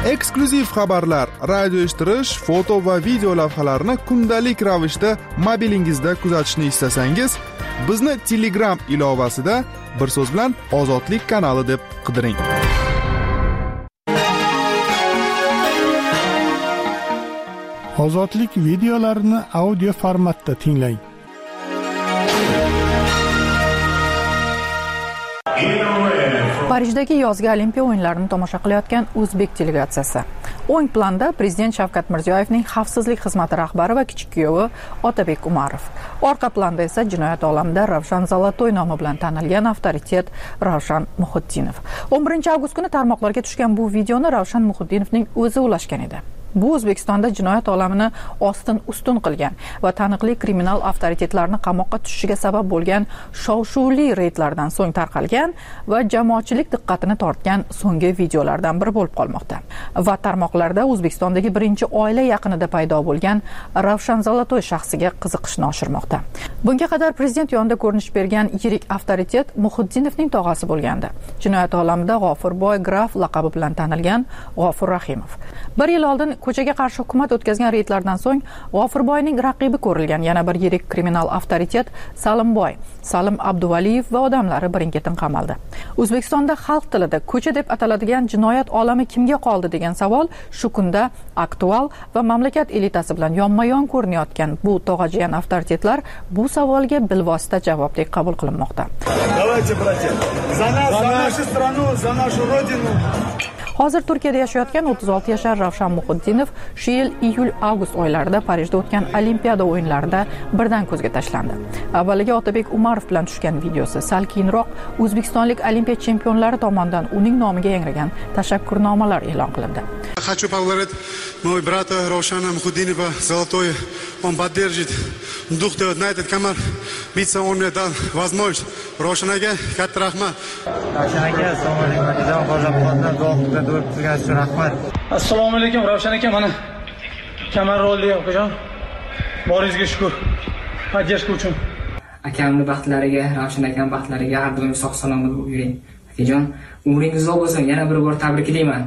Eksklyuziv xabarlar, radio eshittirish, foto va video lavhalarni kundalik ravishda mobilingizda kuzatishni istasangiz, bizni Telegram ilovasida bir so'z bilan Ozodlik kanali deb qidiring. Ozodlik videolarini audio formatda tinglang. Parijdagi yozgi Olimpiya o'yinlarini tomosha qilayotgan o'zbek delegatsiyasi. O'ng planda prezident Shavkat Mirziyoyevning xavfsizlik xizmati rahbari va kichik kuyovi Otabek Umarov. Orqa planda esa jinoyat olamida Ravshan Zolotoy nomi bilan tanilgan avtoritet Ravshan Muhiddinov. 11 avgust kuni tarmoqlarga tushgan bu videoni Ravshan Muhiddinovning o'zi ulashgan edi. Bu O'zbekistonda jinoyat olamini ostin-ustun qilgan va taniqli kriminal avtoritetlarni qamoqqa tushishiga sabab bo'lgan shov-shuvli reydlardan so'ng tarqalgan va jamoatchilik diqqatini tortgan so'nggi videolardan biri bo'lib qolmoqda. Va tarmoqlarda O'zbekistondagi birinchi oila yaqinida paydo bo'lgan Ravshan Zolotoy shaxsiga qiziqishni oshirmoqda. Bunga qadar prezident yonida ko'rinish bergan yirik avtoritet Muhiddinovning tog'asi bo'lgandi. Jinoyat olamida G'ofurboy graf laqabi bilan tanilgan G'ofur Rahimov. Bir yil oldin ko'chaga qarshi hukumat o'tkazgan reydlardan so'ng G'ofurboyning raqibi ko'rilgan yana bir yirik kriminal avtoritet Salimboy, Salim Abduvaliyev va odamlari birin-ketin qamaldi. O'zbekistonda xalq tilida ko'cha deb ataladigan jinoyat olami kimga qoldi degan savol shu kunda aktual va mamlakat elitasi bilan yonma-yon ko'rinayotgan bu tog'ajiyan avtoritetlar bu savolga bilvosita javobdek qabul qilinmoqda. Давайте, братья, за нас, за нашу страну, за нашу родину. Hozir Turkiyada yashayotgan 36 yashar Ravshan Muhiddinov shu yil iyul-avgust oylarida Parijda o'tgan Olimpiada o'yinlarida birdan ko'zga tashlandi. Avvaliga Otabek Umarov bilan tushgan videosi, sal keyinroq O'zbekistonlik Olimpiya chempionlari tomonidan uning nomiga yangragan tashakkurnomalar e'lon qilindi. Хочу поблагодарить моего брата Равшана Мухиддинова Золотой. Он поддержит дух на этот камер. Биться он мне дал возможность. Равшан aka, katta rahmat. Ravshan aka, assalomu alaykum. Hozir qolgan do'qqa turgan rahmat. Assalomu alaykum Ravshan aka, mana kamar rolli okajon. Boringizga shukr. Поддержка uchun. Akamning baxtlariga, Ravshan akamning baxtlariga har doim sog' salomat yuring. Akajon, umringiz uzoq bo'lsin. Yana bir bor tabriklayman.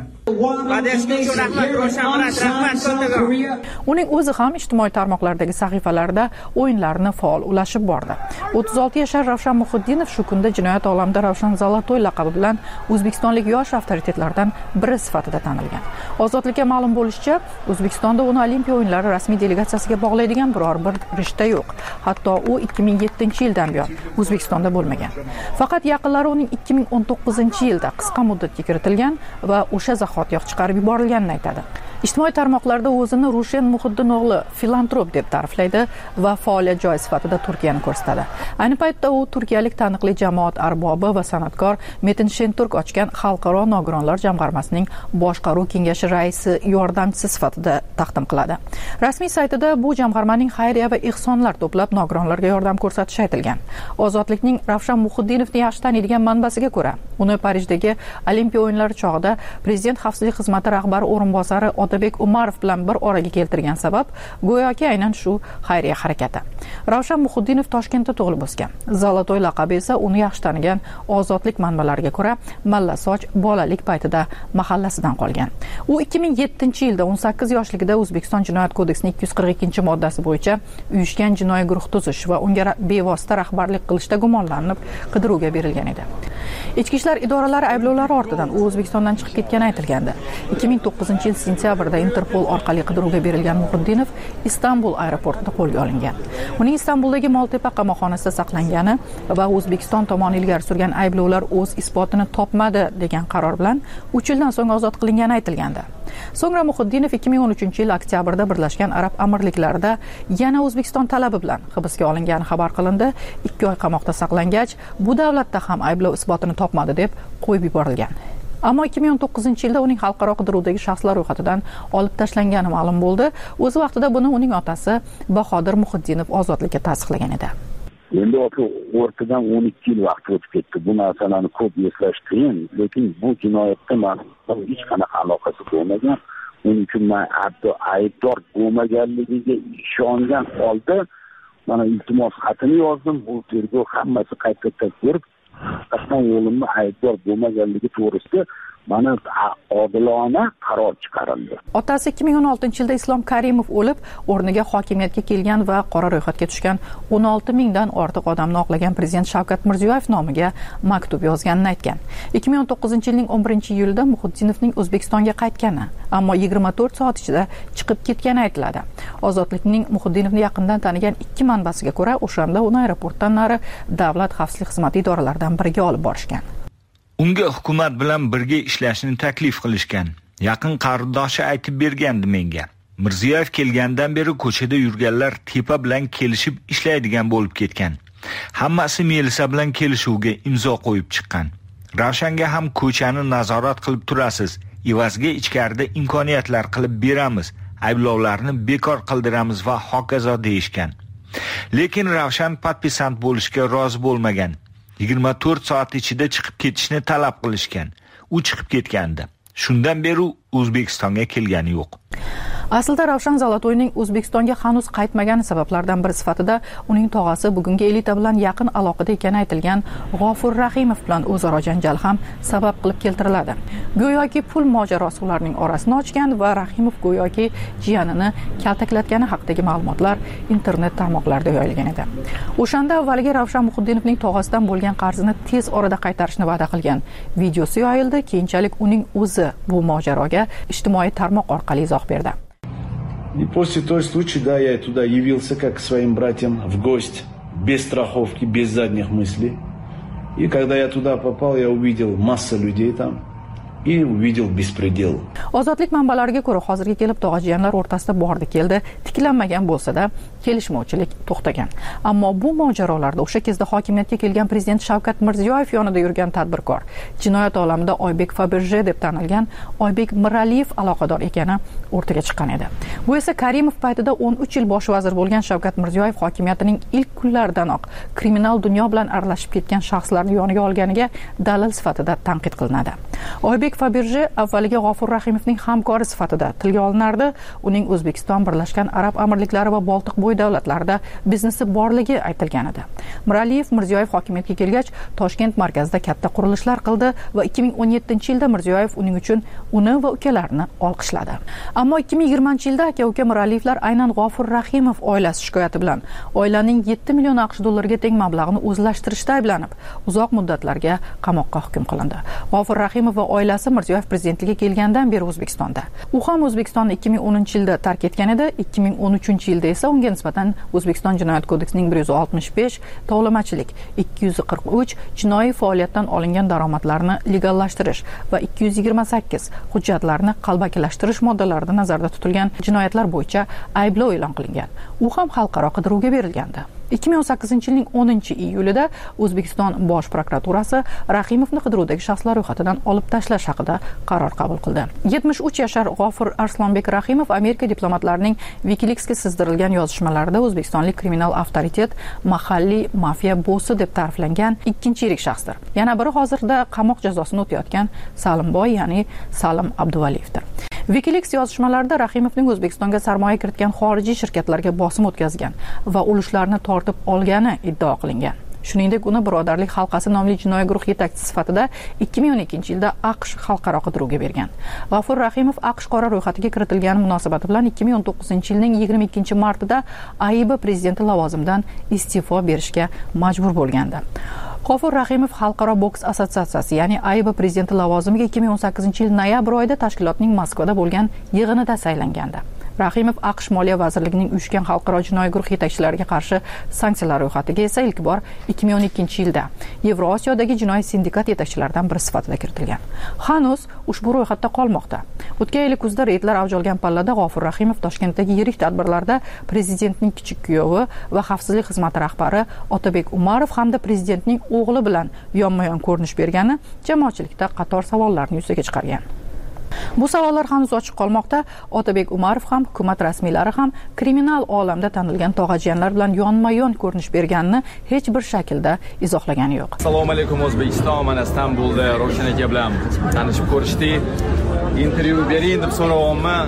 Uning o'zi ham ijtimoiy tarmoqlardagi sahifalarida o'yinlarni faol ulashib bordi. 36 yashar Ravshan Muhiddinov shu kunda jinoyat olamida Ravshan Zolotoy laqabi bilan O'zbekistonlik yosh avtoritetlardan biri sifatida tanilgan. Ozodlikka ma'lum bo'lishicha, O'zbekistonda uni Olimpiya o'yinlari rasmiy delegatsiyasiga bog'laydigan biror bir rishta yo'q. Hatto u 2007-yildan buyon O'zbekistonda bo'lmagan. Faqat yaqinlari uning 2019-yilda qisqa muddatga kiritilgan va o'sha zahotiyoq chiqarib yuborilganini aytadi. Ijtimoiy tarmoqlarda o'zini Rushen Muhiddinoğlu filantrop deb ta'riflaydi va faoliyat joyi sifatida Turkiyani ko'rsatadi. Ayni paytda u turkiyalik taniqli jamoat arbobi va san'atkor Metin Shenturk ochgan Xalqaro nogironlar jamg'armasining boshqaruv kengashi raisi yordamchisi sifatida taqdim qiladi. Rasmiy saytida bu jamg'armaning xayriya va ehsonlar to'plab nogironlarga yordam ko'rsatishi aytilgan. Ozodlikning Ravshan Muhiddinovni yaxshi taniydigan manbasiga ko'ra, uni Parijdagi Olimpiya o'yinlari chog'ida prezident xavfsizlik xizmati rahbari o'rinbosari Otabek Umarov bilan bir oraga keltirgan sabab go'yoki aynan shu xayriya harakati. Ravshan Muhiddinov Toshkentda tug'ilib o'sgan. Zolotoy laqabi esa uni yaxshi tanigan ozodlik manbalariga ko'ra Mallasoch bolalik paytida mahallasidan qolgan. U 2007-yilda 18 yoshligida O'zbekiston Jinoyat kodeksining 242-moddasi bo'yicha uyushgan jinoiy guruh tuzish va unga bevosita rahbarlik qilishda gumonlanib qidiruvga berilgan edi. Ichki ishlar idoralari ayblovlari ortidan u O'zbekistondan chiqib ketgani aytilgandi. 2009-yil sentyabrda Interpol orqali qidiruvga berilgan Muhiddinov Istanbul aeroportida qo'lga olingan. Uning Istanbuldagi Moltepa qamoqxonasida saqlangani va O'zbekiston tomoni ilgari surgan ayblovlar o'z isbotini topmadi degan qaror bilan 3 yildan so'ng ozod qilingani aytilgandi. So'ngra Muhiddinov 2013-yil oktyabrda Birlashgan Arab Amirliklarida yana O'zbekiston talabi bilan hibsga olingani xabar qilindi. 2 oy qamoqda saqlangach, bu davlatda ham ayblov isbotini topmadi deb qo'yib yuborilgan. Ammo 2019-yilda uning xalqaro qidiruvdagi shaxslar ro'yxatidan olib tashlangani ma'lum bo'ldi. O'z vaqtida buni uning otasi Bahodir Muhiddinov ozodlikka tasdiqlagan edi. Endi o'rtadan 12 yil vaqt o'tib ketdi. Bu narsalarni ko'p eslash qiyin, lekin bu jinoyatda ma'lum hech qanaqa aloqasi bo'lmagan. Uning uchun men aybdor bo'lmaganligiga ishongan holda mana iltimos xatini yozdim. Bu tergov hammasi qayta ko'rib haqiqatdan o'limni aybdor bo'lmaganligi to'g'risida mana odilona qaror chiqarildi. Otasi 2016-yilda Islom Karimov o'lib, o'rniga hokimiyatga kelgan va qora ro'yxatga tushgan 16 mingdan ortiq odamni oqlagan prezident Shavkat Mirziyoyev nomiga maktub yozganini aytgan. 2019-yilning 11-iyulida Muhitdinovning O'zbekistonga qaytgani, ammo 24 soat ichida chiqib ketgani aytiladi. Ozodlikning Muhitdinovni yaqindan tanigan ikki manbasiga ko'ra, o'shanda uni aeroportdan nari davlat xavfsizlik xizmati idoralaridan biriga olib borishgan. Unga hukumat bilan birga ishlashni taklif qilishgan. Yaqin qarindoshi aytib bergandi menga. Mirziyoyev kelgandan beri ko'chada yurganlar tepa bilan kelishib ishlaydigan bo'lib ketgan. Hammasi Melisa bilan kelishuvga imzo qo'yib chiqqan. Ravshanga ham ko'chani nazorat qilib turasiz. Evaziga ichkarida imkoniyatlar qilib beramiz. Ayblovlarni bekor qildiramiz va hokazo deyishgan. Lekin Ravshan patpisant bo'lishga rozi bo'lmagan. 24 soat ichida chiqib ketishni talab qilishgan. U chiqib ketgandi. Shundan beri O'zbekistonga kelgani yo'q. Aslida Ravshan Zolotoyning O'zbekistonga hanuz qaytmagani sabablardan biri sifatida uning tog'asi bugungi elita bilan yaqin aloqada ekani aytilgan G'ofur Rahimov bilan o'zaro janjal ham sabab qilib keltiriladi. Go'yoki pul mojarosi ularning orasini ochgan va Rahimov go'yoki jiyanini kaltaklatgani haqidagi ma'lumotlar internet tarmoqlarida yoyilgan edi. O'shanda avvaliga Ravshan Muhitdinovning tog'asidan bo'lgan qarzini tez orada qaytarishni va'da qilgan videosi yoyildi. Keyinchalik uning o'zi bu mojaroga ijtimoiy tarmoq orqali izoh berdi. И после той случая, да, я туда явился как к своим братьям в гости, без страховки, без задних мыслей. И когда я туда попал, я увидел массу людей там. И увидел беспредел. Ozodlik manbalariga ko'ra, hozirga kelib tog'ajiyanlar o'rtasida bordi-keldi, tiklanmagan bo'lsa-da, kelishmovchilik to'xtagan. Ammo bu mojarolarda o'sha kezda hokimiyatga kelgan prezident Shavkat Mirziyoyev yonida yurgan tadbirkor, jinoyat olamida Oybek Faberje deb tanilgan Oybek Miraliyev aloqador ekani o'rtaga chiqqan edi. Bu esa Karimov paytida 13 yil bosh vazir bo'lgan Shavkat Mirziyoyev hokimiyatining ilk kunlaridanoq kriminal dunyo bilan aralashib ketgan shaxslarni yoniga olganiga dalil sifatida tanqid qilinadi. Oybek Faberje avvaliga G'ofur Rahimovning hamkori sifatida tilga olinardi. Uning O'zbekiston, Birlashgan Arab Amirliklari va Boltiqbo'yi davlatlarida biznesi borligi aytilgan edi. Miraliyev Mirziyoyev hokimiyatga kelgach, Toshkent markazida katta qurilishlar qildi va 2017-yilda Mirziyoyev uning uchun uni va ukalarini olqishladi. Ammo 2020-yilda aka-uka Miraliyevlar aynan G'ofur Rahimov oilasi shikoyati bilan oilaning 7 million AQSh dollariga teng mablag'ini o'zlashtirishda ayblanib, uzoq muddatlarga qamoqqa hukm qilindi. G'ofur Rahimov va oilasi Mirziyoyev prezidentligiga kelgandan beri O'zbekistonda. U ham O'zbekistonni 2010-yilda tark etgan edi. 2013-yilda esa unga nisbatan O'zbekiston Jinoyat kodeksining 165, tovlamachilik, 243 jinoiy faoliyatdan olingan daromadlarni legallashtirish va 228 hujjatlarni qalbakilashtirish moddalarida nazarda tutilgan jinoyatlar bo'yicha ayblov e'lon qilingan. U ham xalqaro qidiruvga berilgandi. 2018-yilning 10-iyulida O'zbekiston Bosh prokuraturasi Rahimovni qidiruvdagi shaxslar ro'yxatidan olib tashlash haqida qaror qabul qildi. 73 yashar G'ofur Arslonbek Rahimov Amerika diplomatlarining WikiLeaksga sizdirilgan yozishmalarida o'zbekistonlik kriminal avtoritet, mahalliy mafiya bossi deb ta'riflangan ikkinchi yirik shaxsdir. Yana biri hozirda qamoq jazosini o'tayotgan Salimboy, ya'ni Salim Abduvaliyevdir. WikiLeaks yozishmalarida Rahimovning O'zbekistonga sarmoya kiritgan xorijiy shirkatlarga bosim o'tkazgan va ulushlarni tortib olgani iddao qilingan. Shuningdek, uni Birodarlik halqasi nomli jinoiy guruh yetakchisi sifatida 2012-yilda AQSh xalqaro qidiruvga bergan. G'ofur Rahimov AQSh qora ro'yxatiga kiritilgani munosabati bilan 2019-yilning 22-martida AIB prezidenti lavozimidan iste'fo berishga majbur bo'lgandi. G'ofur Rahimov Xalqaro boks assotsiatsiyasi, ya'ni AIB prezidenti lavozimiga 2018-yil noyabr oyida tashkilotning Moskvada bo'lgan yig'inida saylangandi. Rahimov AQSh Moliya vazirligining uyushgan xalqaro jinoiy guruh yetakchilariga qarshi sanksiyalar ro'yxatiga esa ilk bor 2012-yilda Yevrosiyodagi jinoiy sindikat yetakchilaridan biri sifatida kiritilgan. Hanuz ushbu ro'yxatda qolmoqda. O'tgan yil kuzda reydlar avj olgan pallada G'ofur Rahimov Toshkentdagi yirik tadbirlarda prezidentning kichik kuyovi va xavfsizlik xizmati rahbari Otabek Umarov hamda prezidentning o'g'li bilan yonma-yon ko'rinish bergani jamoatchilikda qator savollarni yuzaga chiqargan. Bu savollar hanuz ochiq qolmoqda. Otabek Umarov ham, hukumat rasmiylari ham kriminal olamda tanilgan tog'ajiyanlar bilan yonma-yon ko'rinish berganini hech bir shaklda izohlagani yo'q. Assalomu alaykum O'zbekiston, mana Istanbulda Ravshan aka bilan tanishib ko'rishdik. intervyu bering deb so'rayapman.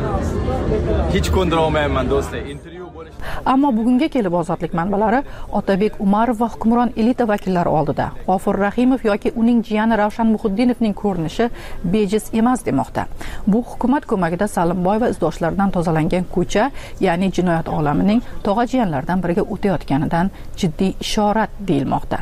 Hech ko'ndira olmayman do'stlar. Intervyu bo'lish. Ammo bugunga kelib ozodlik manbalari Otabek Umarov va hukmron elita vakillari oldida G'ofur Rahimov yoki uning jiyani Ravshan Muhiddinovning ko'rinishi bejiz emas demoqda. Bu hukumat ko'magida Salimboy va izdoshlaridan tozalangan ko'cha, ya'ni jinoyat olamining tog'a-jiyanlardan biriga o'tayotganidan jiddiy ishorat deyilmoqda.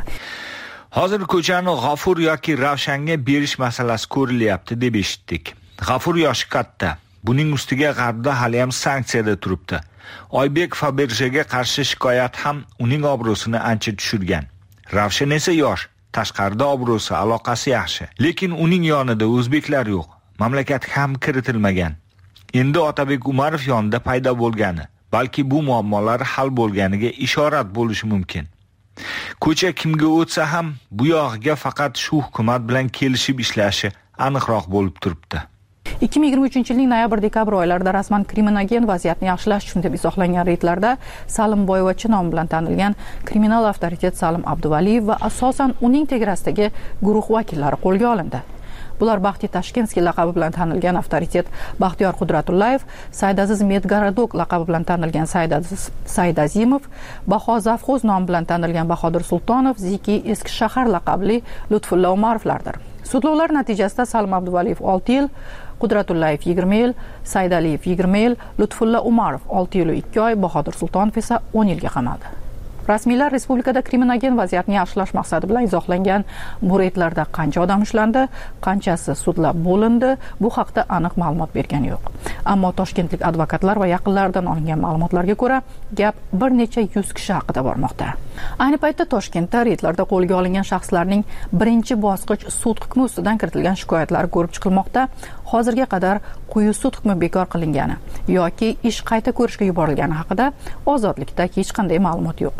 Hozir ko'chani G'ofur yoki Ravshanga berish masalasi ko'rilyapti deb eshitdik. G'ofur yoshi katta. Buning ustiga G'arbda hali ham sanksiyada turibdi. Oybek Faberjega qarshi shikoyat ham uning obro'sini ancha tushirgan. Ravshan esa yosh, tashqarida obro'si, aloqasi yaxshi. Lekin uning yonida o'zbeklar yo'q. Mamlakat ham kiritilmagan. Endi Otabek Umarov yonida paydo bo'lgani, balki bu muammolar hal bo'lganiga ishorat bo'lishi mumkin. Ko'cha kimga o'tsa ham bu yog'iga faqat shu hukumat bilan kelishib ishlashi aniqroq bo'lib turibdi. 2023-yilning noyabr-dekabr oylarida rasman kriminogen vaziyatni yaxshilash uchun deb izohlangan reydlarda Salimboyevachi nom bilan tanilgan kriminal avtoritet Salim Abduvaliyev va asosan uning tegarasidagi guruh vakillari qo'lga olindi. Bular Baxti Tashkenskiy laqabi bilan tanilgan avtoritet Baxtiyor Qudratullayev, Saydaziz Medgaradok laqabi bilan tanilgan Saydazimov, Baho Zavxoz nomi bilan tanilgan Bahodir Sultonov, Ziki Eski shahar laqabli Lutfulla Umarovlardir. Sudlovlar natijasida Salim Abduvaliyev 6 yil, Qudratullayev 20 yil, Saydaliyev 20 yil, Lutfulla Umarov 6 yil 2 oy, Bahodir Sultonov esa 10 yilga qamaldi. Rasmiylar respublikada kriminogen vaziyatni yaxshilash maqsadi bilan izohlangan bu reydlarda qancha odam ushlandi, qanchasi sudlab bo'lindi, bu haqda aniq ma'lumot bergani yo'q. Ammo toshkentlik advokatlar va yaqinlaridan olingan ma'lumotlarga ko'ra, gap bir necha 100 kishi haqida bormoqda. Ayni paytda Toshkentda reydlarda qo'lga olingan shaxslarning birinchi bosqich sud hukmi ustidan kiritilgan shikoyatlari ko'rib chiqilmoqda. Hozirga qadar quyi sud hukmi bekor qilingani yoki ish qayta ko'rishga yuborilgani haqida ozodlikda hech qanday ma'lumot yo'q.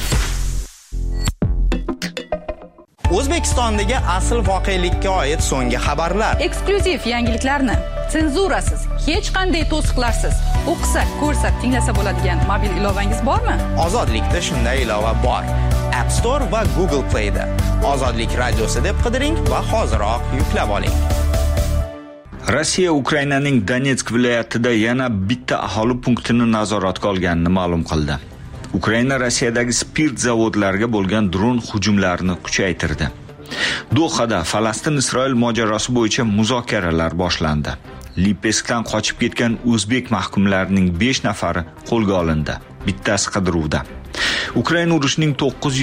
O'zbekistondagi asl voqelikka oid so'nggi xabarlar, eksklyuziv yangiliklarni senzurasiz, hech qanday to'siqlarsiz o'qisa, ko'rsa, tinglasa bo'ladigan mobil ilovangiz bormi? Ozodlikda shunday ilova bor. App Store va Google Play da. Ozodlik radiosi deb qidiring va hoziroq yuklab oling. Rossiya Ukrainaning Donetsk viloyatida yana bitta aholi punktini nazoratga olganini ma'lum qildi. Ukraina Rossiyadagi spirt zavodlariga bo'lgan dron hujumlarini kuchaytirdi. Dohada Falastin-Isroil mojarosi bo'yicha muzokaralar boshlandi. Lipeskdan qochib ketgan o'zbek mahkumlarining 5 nafari qo'lga olindi. Bittasi qidiruvda. Ukraina urushining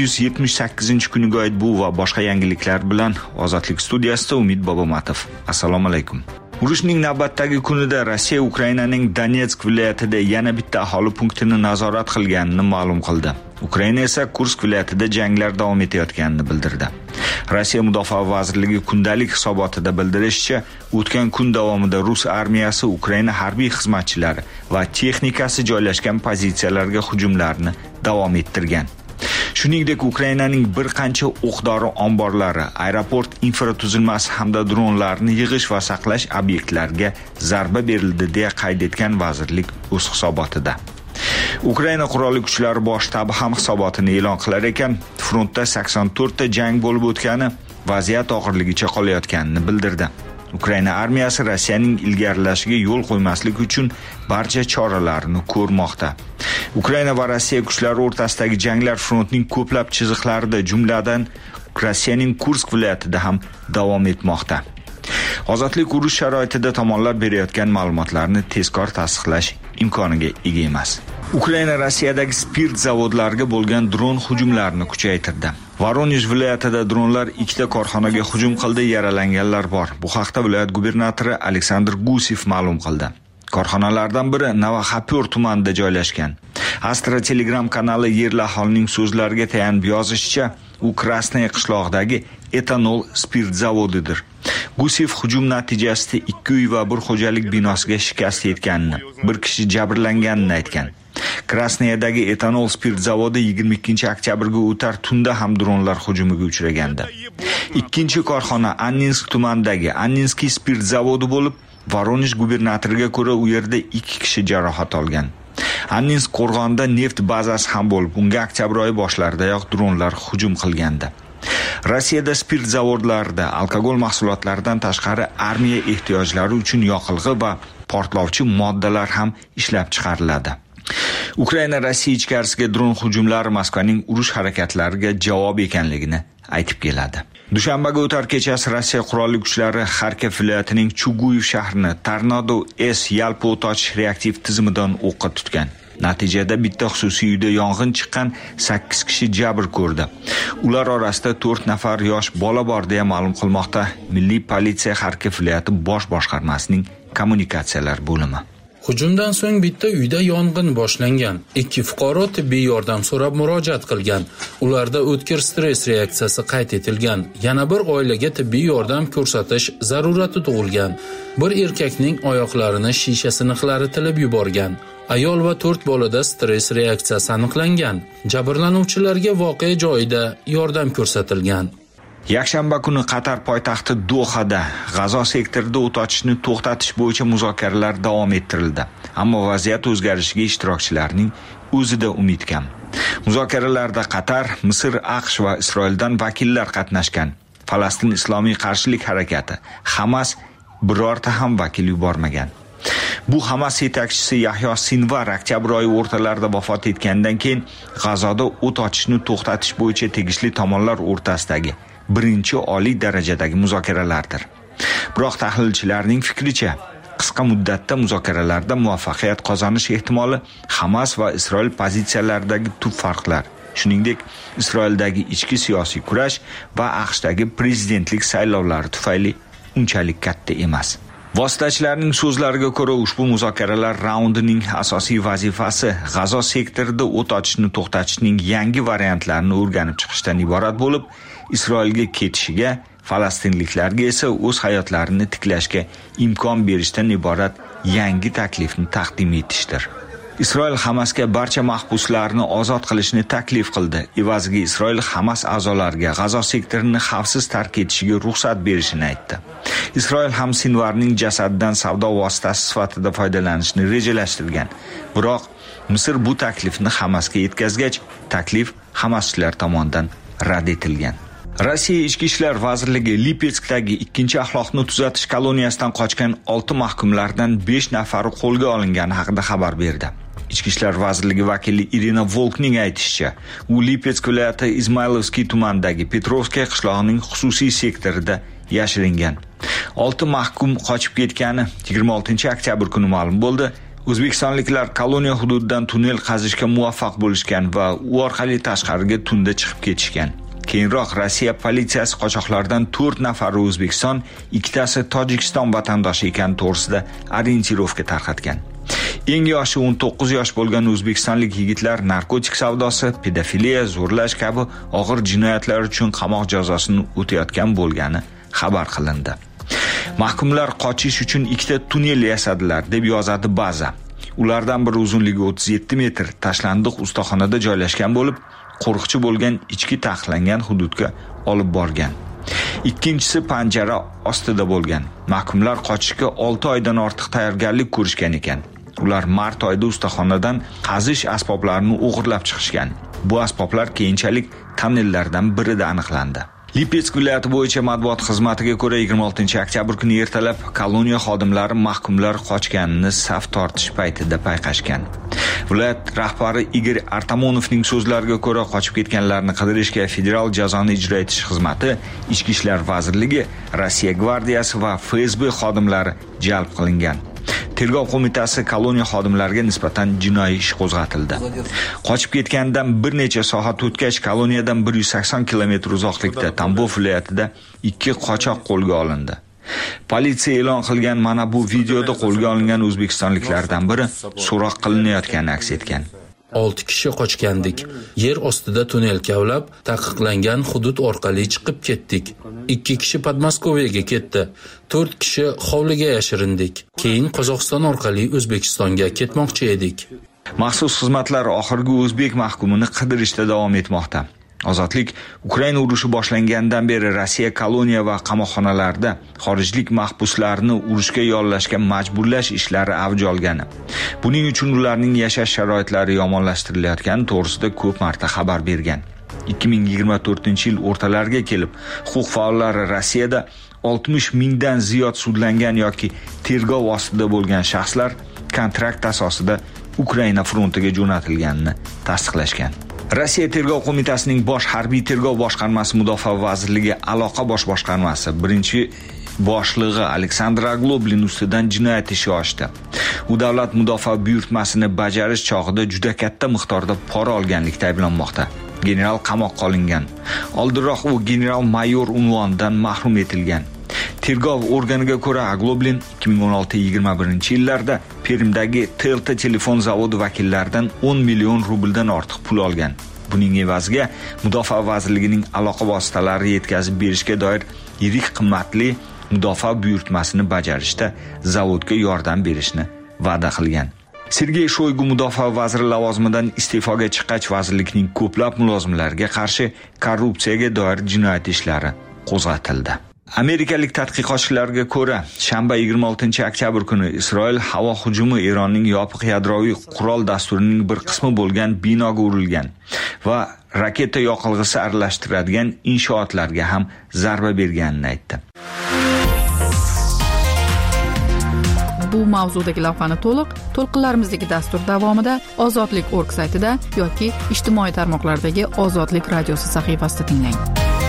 978-kuniga oid bu va boshqa yangiliklar bilan Ozodlik studiyasida Umid Bobomatov. Assalomu alaykum. Urushning navbatdagi kunida Rossiya Ukrainaning Donetsk viloyatida yana bitta aholi punktini nazorat qilganini ma'lum qildi. Ukraina esa Kursk viloyatida janglar davom etayotganini bildirdi. Rossiya Mudofaa vazirligi kundalik hisobotida bildirishicha, o'tgan kun davomida Rus armiyasi Ukraina harbiy xizmatchilari va texnikasi joylashgan pozitsiyalarga hujumlarni davom ettirgan. Shuningdek, Ukrainaning bir qancha o'q-dori omborlari, aeroport infratuzilmasi hamda dronlarni yig'ish va saqlash obyektlariga zarba berildi deya qayd etgan vazirlik o'z hisobotida. Ukraina qurolli kuchlari bosh shtabi ham hisobotini e'lon qilar ekan, frontda 84 ta jang bo'lib o'tgani vaziyat og'irligicha qolayotganini bildirdi. Ukraina armiyasi Rossiyaning ilgarilashiga yo'l qo'ymaslik uchun barcha choralarni ko'rmoqda. Ukraina va Rossiya kuchlari o'rtasidagi janglar frontning ko'plab chiziqlarida, jumladan Rossiyaning Kursk viloyatida ham davom etmoqda. Ozodlik urush sharoitida tomonlar berayotgan ma'lumotlarni tezkor tasdiqlash imkoniga ega emas. Ukraina Rossiyadagi spirt zavodlariga bo'lgan dron hujumlarini kuchaytirdi. Voronezh viloyatida dronlar ikkita korxonaga hujum qildi, yaralanganlar bor. Bu haqda viloyat gubernatori Aleksandr Gusev ma'lum qildi. Korxonalardan biri Navoxapur tumanida joylashgan. Astra Telegram kanali yerli aholining so'zlariga tayanib yozishicha, u Krasnaya qishlog'idagi etanol spirt zavodidir. Gusev hujum natijasida 2 uy va bir xo'jalik binosiga shikast yetganini, bir kishi jabrlanganini aytgan. Krasnayadagi etanol spirt zavodi 22-oktyabrga o'tar tunda ham dronlar hujumiga uchragandi. Ikkinchi korxona Anninsk tumanidagi Anninskiy spirt zavodi bo'lib, Voronezh gubernatoriga ko'ra u yerda 2 kishi jarohat olgan. Anninsk qo'rg'onida neft bazasi ham bo'lib, unga oktyabr oyi boshlaridayoq dronlar hujum qilgandi. Rossiyada spirt zavodlarida alkogol mahsulotlaridan tashqari armiya ehtiyojlari uchun yoqilg'i va portlovchi moddalar ham ishlab chiqariladi. Ukraina Rossiya ichkarisiga dron hujumlari Moskvaning urush harakatlariga javob ekanligini aytib keladi. Dushanbaga o'tar kechasi Rossiya qurolli kuchlari Xarkov viloyatining Chuguyev shahrini Tornado S yalpi o'tochish reaktiv tizimidan o'qqa tutgan. Natijada bitta xususiy uyda yong'in chiqqan, 8 kishi jabr ko'rdi. Ular orasida 4 nafar yosh bola bor deya ma'lum qilmoqda Milliy politsiya Xarkov viloyati bosh boshqarmasining kommunikatsiyalar bo'limi. Hujumdan so'ng bitta uyda yong'in boshlangan. 2 fuqaro tibbiy yordam so'rab murojaat qilgan. Ularda o'tkir stress reaksiyasi qayd etilgan. Yana bir oilaga tibbiy yordam ko'rsatish zarurati tug'ilgan. Bir erkakning oyoqlarini shisha siniqlari tilib yuborgan. Ayol va 4 bolada stress reaksiyasi aniqlangan. Jabrlanuvchilarga voqea joyida yordam ko'rsatilgan. Yakshanba kuni Qatar poytaxti Dohada G'azo sektorida o't ochishni to'xtatish bo'yicha muzokaralar davom ettirildi. Ammo vaziyat o'zgarishiga ishtirokchilarning o'zida umid kam. Muzokaralarda Qatar, Misr, AQSh va Isroildan vakillar qatnashgan. Falastin Islomiy qarshilik harakati, Hamas birorta ham vakil yubormagan. Bu Hamas yetakchisi Yahyo Sinvar oktyabr oyi o'rtalarida vafot etgandan keyin G'azoda o't ochishni to'xtatish bo'yicha tegishli tomonlar o'rtasidagi birinchi oliy darajadagi muzokaralardir. Biroq tahlilchilarning fikricha, qisqa muddatda muzokaralarda muvaffaqiyat qozonish ehtimoli Hamas va Isroil pozitsiyalaridagi tub farqlar, shuningdek Isroildagi ichki siyosiy kurash va AQShdagi prezidentlik saylovlari tufayli unchalik katta emas. Vositachilarning so'zlariga ko'ra, ushbu muzokaralar raundining asosiy vazifasi G'azo sektorida o't ochishni to'xtatishning yangi variantlarini o'rganib chiqishdan iborat bo'lib, Isroilga ketishiga, falastinliklarga esa o'z hayotlarini tiklashga imkon berishdan iborat yangi taklifni taqdim etishdir. Isroil Hamasga barcha mahbuslarni ozod qilishni taklif qildi. Evaziga Isroil Hamas a'zolariga G'azo sektorini xavfsiz tark etishiga ruxsat berishini aytdi. Isroil ham Sinvarning jasadidan savdo vositasi sifatida foydalanishni rejalashtirgan. Biroq Misr bu taklifni Hamasga yetkazgach, taklif Hamaschilar tomonidan rad etilgan. Rossiya Ichki ishlar vazirligi Lipetskdagi 2-axloqni tuzatish koloniyasidan qochgan 6 mahkumlardan 5 nafari qo'lga olingani haqida xabar berdi. Ichki ishlar vazirligi vakili Irina Volkning aytishicha, u Lipetsk viloyati Izmaylovskiy tumanidagi Petrovskiy qishlog'ining xususiy sektorida yashiringan. 6 mahkum qochib ketgani 26-oktyabr kuni ma'lum bo'ldi. O'zbekistonliklar koloniya hududidan tunnel qazishga muvaffaq bo'lishgan va u orqali tashqariga tunda chiqib ketishgan. Keyinroq Rossiya politsiyasi qochoqlardan 4 nafari O'zbekiston, 2tasi Tojikiston vatandoshi ekani to'g'risida orientirovka tarqatgan. Eng yoshi 19 yosh bo'lgan o'zbekistonlik yigitlar narkotik savdosi, pedofiliya, zo'rlash kabi og'ir jinoyatlar uchun qamoq jazosini o'tayotgan bo'lgani xabar qilindi. Mahkumlar qochish uchun 2ta tunnel yasadilar, deb yozadi Baza. Ulardan biri uzunligi 37 metr, tashlandiq ustaxonada joylashgan bo'lib, qo'riqchi bo'lgan ichki taqiqlangan hududga olib borgan. Ikkinchisi panjara ostida bo'lgan. Mahkumlar qochishga 6 oydan ortiq tayyorgarlik ko'rishgan ekan. Ular mart oyida ustaxonadan qazish asboblarini o'g'irlab chiqishgan. Bu asboblar keyinchalik tonnellardan birida aniqlandi. Lipetsk viloyati bo'yicha matbuot xizmatiga ko'ra 26-oktyabr kuni ertalab koloniya xodimlari mahkumlar qochganini saf tortish paytida payqashgan. Viloyat rahbari Igor Artamonovning so'zlariga ko'ra, qochib ketganlarni qidirishga Federal jazoni ijro etish xizmati, Ichki ishlar vazirligi, Rossiya gvardiyasi va FSB xodimlari jalb qilingan. Tergov qo'mitasi koloniya xodimlariga nisbatan jinoiy ish qo'zg'atildi. Qochib ketgandan bir necha soat o'tgach, koloniyadan 180 kilometr uzoqlikda Tambov viloyatida 2 qochoq qo'lga olindi. Politsiya e'lon qilgan mana bu videoda qo'lga olingan o'zbekistonliklardan biri so'roq qilinayotgani aks etgan. 6 kishi qochgandik. Yer ostida tunnel kavlab, taqiqlangan hudud orqali chiqib ketdik. 2 kishi Podmoskoviyaga ketdi. 4 kishi hovliga yashirindik. Keyin Qozog'iston orqali O'zbekistonga ketmoqchi edik. Maxsus xizmatlar oxirgi o'zbek mahkumini qidirishda davom etmoqda. Ozodlik Ukraina urushi boshlangandan beri Rossiya koloniya va qamoqxonalarida xorijlik mahbuslarni urushga yollashga majburlash ishlari avj olgani. Buning uchun ularning yashash sharoitlari yomonlashtirilayotgani to'g'risida ko'p marta xabar bergan. 2024-yil o'rtalariga kelib, huquq faollari Rossiyada 60 mingdan ziyod sudlangan yoki tergov ostida bo'lgan shaxslar kontrakt asosida Ukraina frontiga jo'natilganini tasdiqlashgan. Rossiya Tergov qo'mitasining bosh harbiy tergov boshqarmasi Mudofaa vazirligi aloqa bosh boshqarmasi birinchi boshlig'i Aleksandr Agloblin ustidan jinoyat ishi ochdi. U davlat mudofaa buyurtmasini bajarish chog'ida juda katta miqdorda pora olganlikda ayblanmoqda. General qamoqqa olingan. Oldinroq u general-mayor unvonidan mahrum etilgan. Tergov organiga ko'ra Agloblin 2016-21-yillarda Permdagi Telta telefon zavodi vakillaridan 10 million rubldan ortiq pul olgan. Buning evaziga Mudofaa vazirligining aloqa vositalari yetkazib berishga doir yirik qimmatli mudofaa buyurtmasini bajarishda zavodga yordam berishni va'da qilgan. Sergey Shoygu mudofaa vaziri lavozimidan iste'foga chiqqach, vazirlikning ko'plab mulozimlariga qarshi korrupsiyaga doir jinoyat ishlari qo'zg'atildi. Amerikalik tadqiqotchilarga ko'ra, shanba 26-oktyabr kuni Isroil havo hujumi Eronning yopiq yadroviy qurol dasturining bir qismi bo'lgan binoga urilgan va raketa yoqilg'isi aralashtiradigan inshootlarga ham zarba berganini aytdi. Bu mavzudagi lavhani to'lqinlarimizdagi dastur davomida Ozodlik.org saytida yoki ijtimoiy tarmoqlardagi Ozodlik radiosi sahifasida tinglang.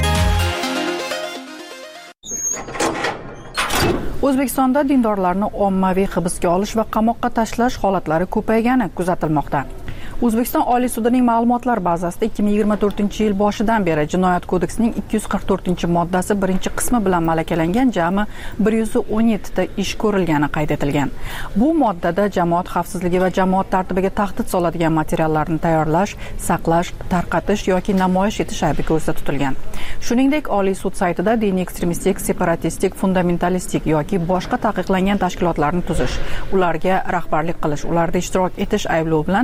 O'zbekistonda dindorlarni ommaviy hibsga olish va qamoqqa tashlash holatlari ko'paygani kuzatilmoqda. O'zbekiston Oliy sudining ma'lumotlar bazasida 2024-yil boshidan beri Jinoyat kodeksining 244-moddasi birinchi qismi bilan malakalangan jami 117 ta ish ko'rilgani qayd etilgan. Bu moddada jamoat xavfsizligi va jamoat tartibiga tahdid soladigan materiallarni tayyorlash, saqlash, tarqatish yoki namoyish etish aybi ko'zda tutilgan. Shuningdek, Oliy sud saytida diniy ekstremistik, separatistik, fundamentalistik yoki boshqa taqiqlangan tashkilotlarni tuzish, ularga rahbarlik qilish, ularda ishtirok etish ayblovi bilan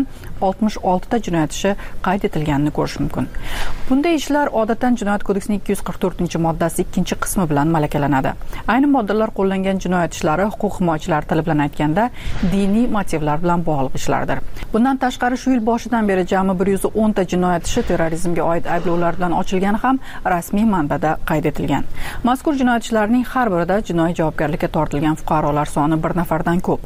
66 ta jinoyat ishi qayd etilganini ko'rish mumkin. Bunday ishlar odatdan Jinoyat kodeksining 244-moddasi 2-qismi bilan malakalanadi. Ayni moddalar qo'llangan jinoyat ishlari huquq himoyachilari tili bilan aytganda diniy motivlar bilan bog'liq ishlardir. Bundan tashqari shu yil boshidan beri jami 110 ta jinoyat ishi terrorizmga oid ayblovlar bilan ochilgani ham rasmiy manbada qayd etilgan. Mazkur jinoyat ishlarining har birida jinoiy javobgarlikka tortilgan fuqarolar soni 1 nafardan ko'p.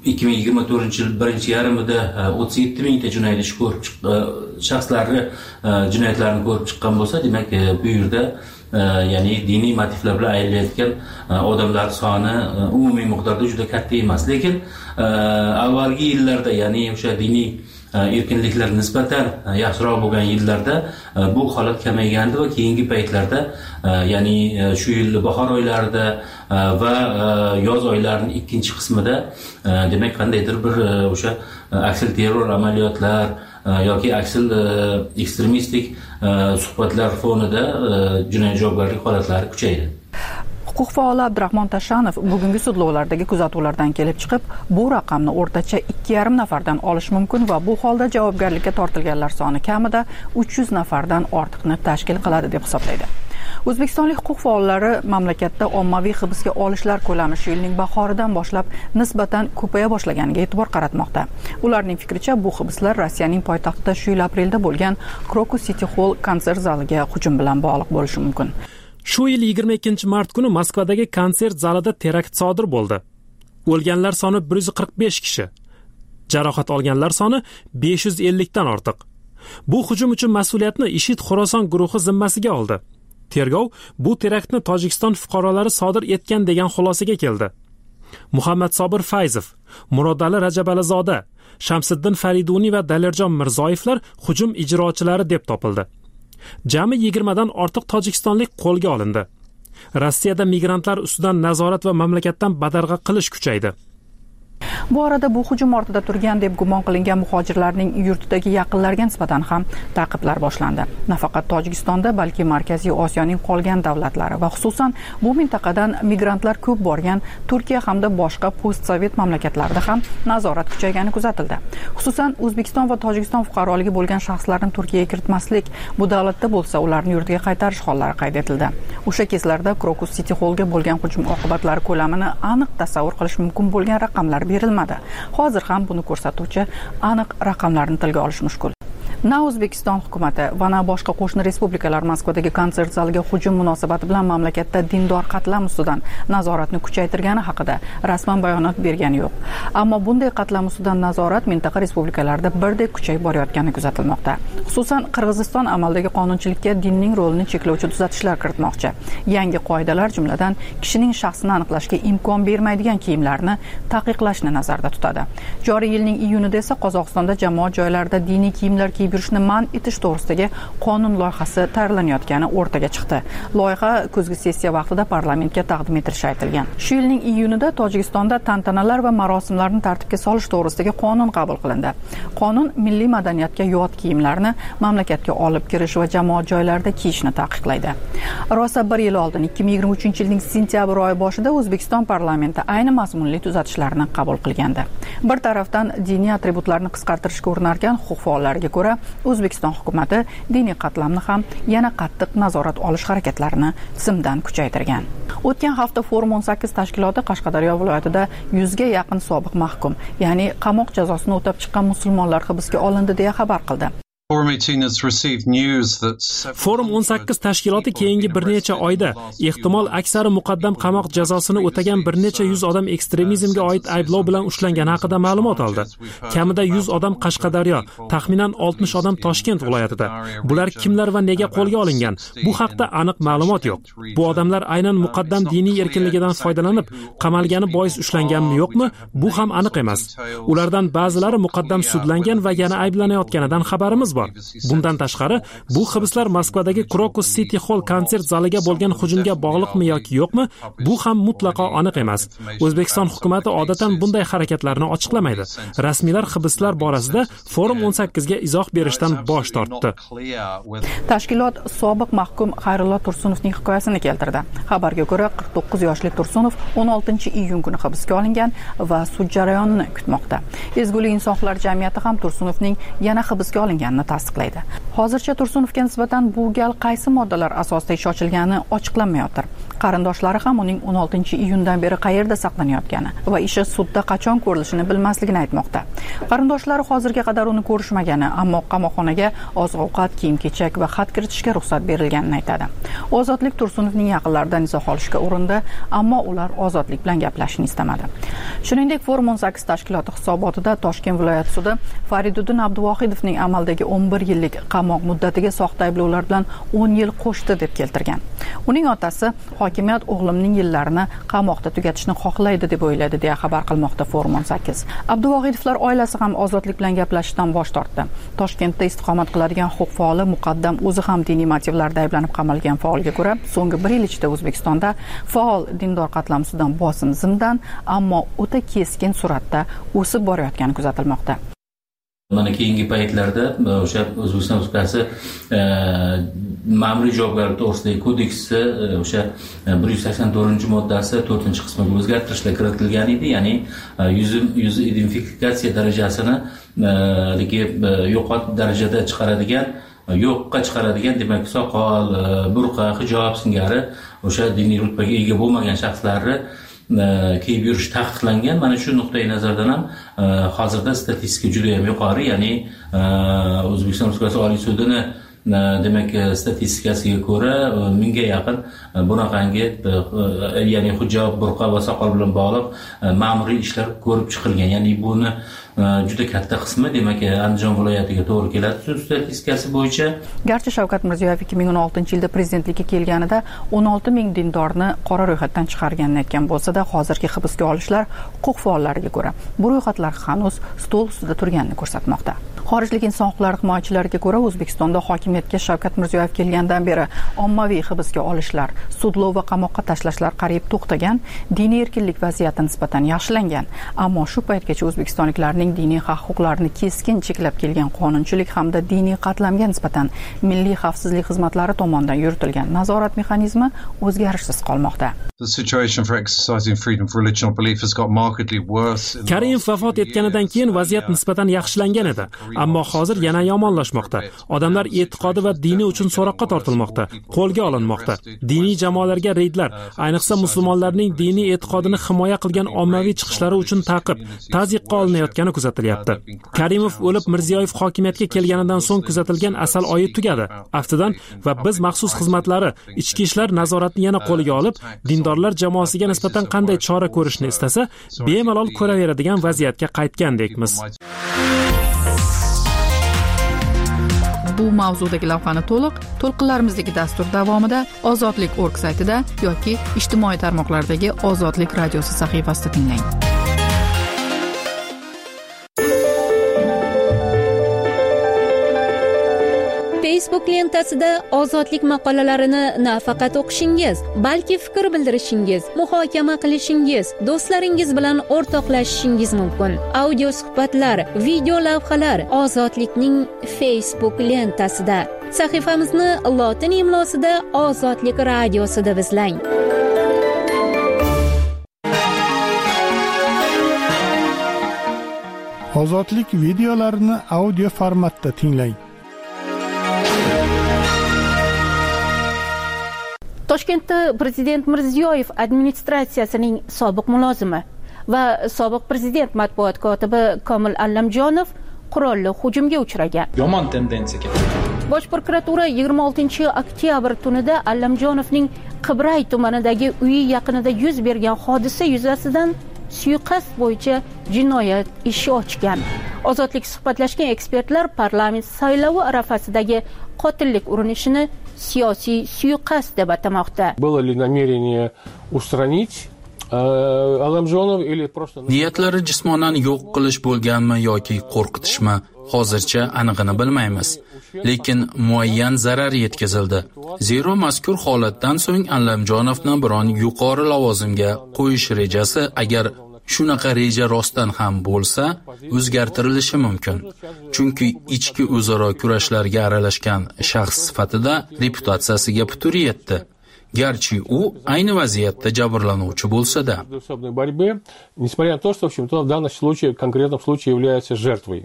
2024-yil birinchi yarmida 37 mingta jinoyat ishi ko'rib shaxslarni jinoyatlarini ko'rib chiqqan bo'lsa, demak bu yerda ya'ni diniy motivlar bilan aylanayotgan odamlar soni umumiy miqdorda juda katta emas. Lekin avvalgi yillarda, ya'ni o'sha diniy erkinliklar nisbatan yaxshiroq bo'lgan yillarda bu holat kamaygandi va keyingi paytlarda, ya'ni shu yil bahor oylarida va yoz oylarining ikkinchi qismida demak qandaydir bir o'sha aksil terror amaliyotlar yoki aksil ekstremistik suhbatlar fonida jinoiy javobgarlik holatlari kuchaydi. Huquq faoli Abdurahmon Tashanov bugungi sudlovlardagi kuzatuvlardan kelib chiqib, bu raqamni o'rtacha 2,5 nafardan olish mumkin va bu holda javobgarlikka tortilganlar soni kamida 300 nafardan ortiqni tashkil qiladi deb hisoblaydi. O'zbekistonlik huquq faollari mamlakatda ommaviy hibsga olishlar ko'lami shu yilning bahoridan boshlab nisbatan ko'paya boshlaganiga e'tibor qaratmoqda. Ularning fikricha, bu hibslar Rossiyaning poytaxtida shu yil aprelda bo'lgan Krokus City Hall konsert zaliga hujum bilan bog'liq bo'lishi mumkin. Shu yil 22-mart kuni Moskvadagi konsert zalida terakt sodir bo'ldi. O'lganlar soni 145 kishi, jarohat olganlar soni 550 dan ortiq. Bu hujum uchun mas'uliyatni IShID Xorason guruhi zimmasiga oldi. Tergov bu teraktni Tojikiston fuqarolari sodir etgan degan xulosaga keldi. Muhammad Sobir Fayzov, Murodali Rajabalizoda, Shamsiddin Fariduniy va Dalirjon Mirzoyevlar hujum ijrochilari deb topildi. Jami 20 dan ortiq tojikistonlik qo'lga olindi. Rossiyada migrantlar ustidan nazorat va mamlakatdan badarg'a qilish kuchaydi. Bu arada bu hujum ortida turgan deb gumon qilingan muhojirlarning yurtidagi yaqinlariga nisbatan ham ta'qiblar boshlandi. Nafaqat Tojikistonda, balki Markaziy Osiyoning qolgan davlatlari va xususan bu mintaqadan migrantlar ko'p borgan Turkiya hamda boshqa postsovet mamlakatlarida ham nazorat kuchaygani kuzatildi. Xususan O'zbekiston va Tojikiston fuqaroligi bo'lgan shaxslarni Turkiyaga kiritmaslik, bu davlatda bo'lsa ularni yurtiga qaytarish hollari qayd etildi. O'sha kezlarda Krokus City Hallga bo'lgan hujum oqibatlari ko'lamini aniq tasavvur qilish mumkin bo'lgan raqamlar berilmadi. Hozir ham buni ko'rsatuvchi aniq raqamlarni tilga olish mushkul. Na O'zbekiston hukumati va na boshqa qo'shni respublikalar Moskvadagi konsert zaliga hujum munosabati bilan mamlakatda dindor qatlam ustidan nazoratni kuchaytirgani haqida rasman bayonot bergani yo'q. Ammo bunday qatlam ustidan nazorat mintaqa respublikalarida birdek kuchayib borayotgani kuzatilmoqda. Xususan, Qirg'iziston amaldagi qonunchilikka dinning rolini cheklovchi tuzatishlar kiritmoqchi. Yangi qoidalar jumladan kishining shaxsini aniqlashga imkon bermaydigan kiyimlarni taqiqlashni nazarda tutadi. Joriy yilning iyunida esa Qozog'istonda jamoat joylarida diniy kiyimlar kiyib yurishni man etish to'g'risidagi qonun loyihasi tayyorlanayotgani o'rtaga chiqdi. Loyiha kuzgi sessiya vaqtida parlamentga taqdim etilishi aytilgan. Shu yilning iyunida Tojikistonda tantanalar va marosimlarni tartibga solish to'g'risidagi qonun qabul qilindi. Qonun milliy madaniyatga yot kiyimlarni mamlakatga olib kirish va jamoat joylarida kiyishni taqiqlaydi. Rosa 1 yil oldin 2023-yilning sentyabr oyi boshida O'zbekiston parlamenti ayni mazmunli tuzatishlarni qabul qilgandi. Bir tarafdan diniy atributlarni qisqartirishga urinarkan huquq faollariga ko'ra, O'zbekiston hukumati diniy qatlamni ham yana qattiq nazorat olish harakatlarini tizimdan kuchaytirgan. O'tgan hafta Forum 18 tashkiloti Qashqadaryo viloyatida 100 ga yaqin sobiq mahkum, ya'ni qamoq jazosini o'tab chiqqan musulmonlar hibsga olindi deya xabar qildi. Forum 18 tashkiloti keyingi bir necha oyda ehtimol aksari muqaddam qamoq jazosini o'tagan bir necha yuz odam ekstremizmga oid ayblov bilan ushlangani haqida ma'lumot oldi. Kamida 100 odam Qashqadaryo, taxminan 60 odam Toshkent viloyatida. Bular kimlar va nega qo'lga olingan? Bu haqda aniq ma'lumot yo'q. Bu odamlar aynan muqaddam diniy erkinligidan foydalanib qamalgani bois ushlanganmi yo'qmi? Bu ham aniq emas. Ulardan ba'zilari muqaddam sudlangan va yana ayblanayotganidan xabarimiz bor. Bundan tashqari, bu hibslar Moskvadagi Krokus City Hall konsert zaliga bo'lgan hujumga bog'liqmi yoki yo'qmi? Bu ham mutlaqo aniq emas. O'zbekiston hukumatı odatan bunday harakatlarni ochiqlamaydi. Rasmiylar hibslar borasida Forum 18 ga izoh berishdan bosh tortdi. Tashkilot sobiq mahkum Xayrullo Tursunovning hikoyasini keltirdi. Xabarga ko'ra, 49 yoshli Tursunov 16-iyun kuni hibsga olingan va sud jarayonini kutmoqda. Ezgulik insonlar jamiyati ham Tursunovning yana hibsga olinganini tasdiqlaydi. Hozircha Tursunovga nisbatan bu gal qaysi moddalar asosida ish ochilgani ochiqlanmayotir. Qarindoshlari ham uning 16-iyundan beri qayerda saqlanayotgani va ishi sudda qachon ko'rilishini bilmasligini aytmoqda. Qarindoshlari hozirga qadar uni ko'rishmagani, ammo qamoqxonaga oziq-ovqat, kiyim-kechak va xat kiritishga ruxsat berilganini aytadi. Ozodlik Tursunovning yaqinlaridan izoh olishga urindi, ammo ular ozodlik bilan gaplashishni istamadi. Shuningdek, Forum 18 tashkiloti hisobotida Toshkent viloyat sudi Fariduddin Abduvohidovning amaldagi 11 yillik qamoq muddatiga soxta ayblovlar bilan 10 yil qo'shdi deb keltirgan. Uning otasi hokimiyat o'g'limning yillarini qamoqda tugatishni xohlaydi deb o'yladi deya xabar qilmoqda Forum 18. Abduvohidovlar oilasi ham ozodlik bilan gaplashishdan bosh tortdi. Toshkentda istiqomat qiladigan huquq faoli muqaddam o'zi ham diniy motivlarda ayblanib qamalgan faolga ko'ra, so'nggi 1 yil ichida O'zbekistonda faol dindor qatlam ustidan bosim zimdan, ammo o'ta keskin suratda o'sib borayotgani kuzatilmoqda. Mana keyingi paytlarda o'sha O'zbekiston Respublikasi ma'muriy javobgarlik to'g'risidagi kodeksi o'sha 184-moddasi 4-qismiga o'zgartirishlar kiritilgan edi, ya'ni yuz identifikatsiya darajasini yo'qot darajada yo'qqa chiqaradigan, demak, soqol, burqa, hijob singari o'sha diniy rutbaga ega bo'lmagan shaxslarni kiyib yurish taqiqlangan. Mana shu nuqtai nazardan ham hozirda statistika juda ham yuqori, ya'ni O'zbekiston Respublikasi Oliy sudini demak statistikasiga ko'ra 1000 ga yaqin bunaqangi, ya'ni hijob, burqa va soqol bilan bog'liq ma'muriy ishlar ko'rib chiqilgan. Ya'ni buni juda katta qismi demak Andijon viloyatiga to'g'ri keladi sud statistikasi bo'yicha. Garchi Shavkat Mirziyoyev 2016-yilda prezidentlikka kelganida 16,000 dindorni qora ro'yxatdan chiqarganini aytgan bo'lsa-da, hozirgi hibsga olishlar huquq faollariga ko'ra bu ro'yxatlar hanuz stol ustida turganini ko'rsatmoqda. Xorijlik inson huquqlari himoyachilariga ko'ra, O'zbekistonda hokimiyatga Shavkat Mirziyoyev kelgandan beri ommaviy hibsga olishlar, sudlov va qamoqqa tashlashlar qariyb to'xtagan, diniy erkinlik vaziyati nisbatan yaxshilangan. Ammo shu paytgacha o'zbekistonliklarning diniy haq-huquqlarini keskin cheklab kelgan qonunchilik hamda diniy qatlamga nisbatan milliy xavfsizlik xizmatlari tomonidan yuritilgan nazorat mexanizmi o'zgarishsiz qolmoqda. Karimov vafot etganidan keyin vaziyat nisbatan yaxshilangan edi, ammo hozir yana yomonlashmoqda. Odamlar e'tiqod e'tiqodi va dini uchun so'roqqa tortilmoqda, qo'lga olinmoqda. Diniy jamoalarga reydlar, ayniqsa musulmonlarning diniy e'tiqodini himoya qilgan ommaviy chiqishlari uchun ta'qib, tazyiqqa olinayotgani kuzatilyapti. Karimov o'lib, Mirziyoyev hokimiyatga kelganidan so'ng kuzatilgan asal oyi tugadi. Aftidan va biz maxsus xizmatlari ichki ishlar nazoratini yana qo'lga olib, dindorlar jamoasiga nisbatan qanday chora ko'rishni istasa, bemalol ko'raveradigan vaziyatga qaytgandekmiz. Bu mavzudagi lavhani to'lqinlarimizdagi dastur davomida ozodlik.org saytida yoki ijtimoiy tarmoqlardagi Ozodlik radiosi sahifasida tinglang. Facebook lentasida ozodlik maqolalarini nafaqat o'qishingiz, balki fikr bildirishingiz, muhokama qilishingiz, do'stlaringiz bilan o'rtoqlashishingiz mumkin. Audio suhbatlar, video lavhalar Ozodlikning Facebook lentasida. Sahifamizni lotin imlosida Ozodlik radiosida izlang. Ozodlik videolarini audio formatda tinglang. Toshkentda Prezident Mirziyoyev administratsiyasining sobiq mulozimi va sobiq prezident matbuot kotibi Komil Allamjonov qurolli hujumga uchragan. Yomon tendensiya. Bosh prokuratura 26 oktyabr tunida Allamjonovning Qibray tumanidagi uyi yaqinida yuz bergan hodisa yuzasidan suiqasd bo'yicha jinoyat ishi ochgan. Ozodlik suhbatlashgan ekspertlar parlament saylovi arafasidagi qotillik urinishini siyosiy suiqasd deb atamoqda. Было ли намерение устранить Allamjonov или просто niyatlari jismonan yo'q qilish bo'lganmi yoki qo'rqitishmi hozircha aniqini bilmaymiz, lekin muayyan zarar yetkazildi. Zero mazkur holatdan so'ng Allamjonovni biron yuqori lavozimga qo'yish rejasi, agar shunaqa reja rostdan ham bo'lsa, o'zgartirilishi mumkin. Chunki ichki o'zaro kurashlarga aralashgan shaxs sifatida reputatsiyasiga putur yetdi. Garchi u ayni vaziyatda jabrlanuvchi bo'lsa-da. Несмотря на то, что в общем-то в данном случае, в конкретном случае является жертвой.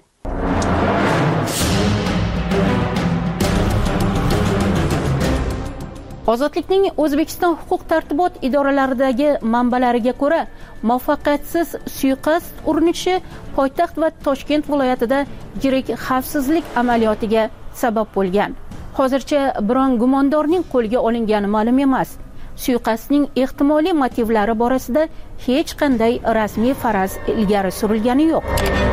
Ozodlikning O'zbekiston huquq-tartibot idoralaridagi manbalariga ko'ra, muvaffaqiyatsiz suiqasd urinishi poytaxt va Toshkent viloyatida yirik xavfsizlik amaliyotiga sabab bo'lgan. Hozircha biron gumondorning qo'lga olingani ma'lum emas. Suiqasdning ehtimoliy motivlari borasida hech qanday rasmiy faraz ilgari surilgani yo'q.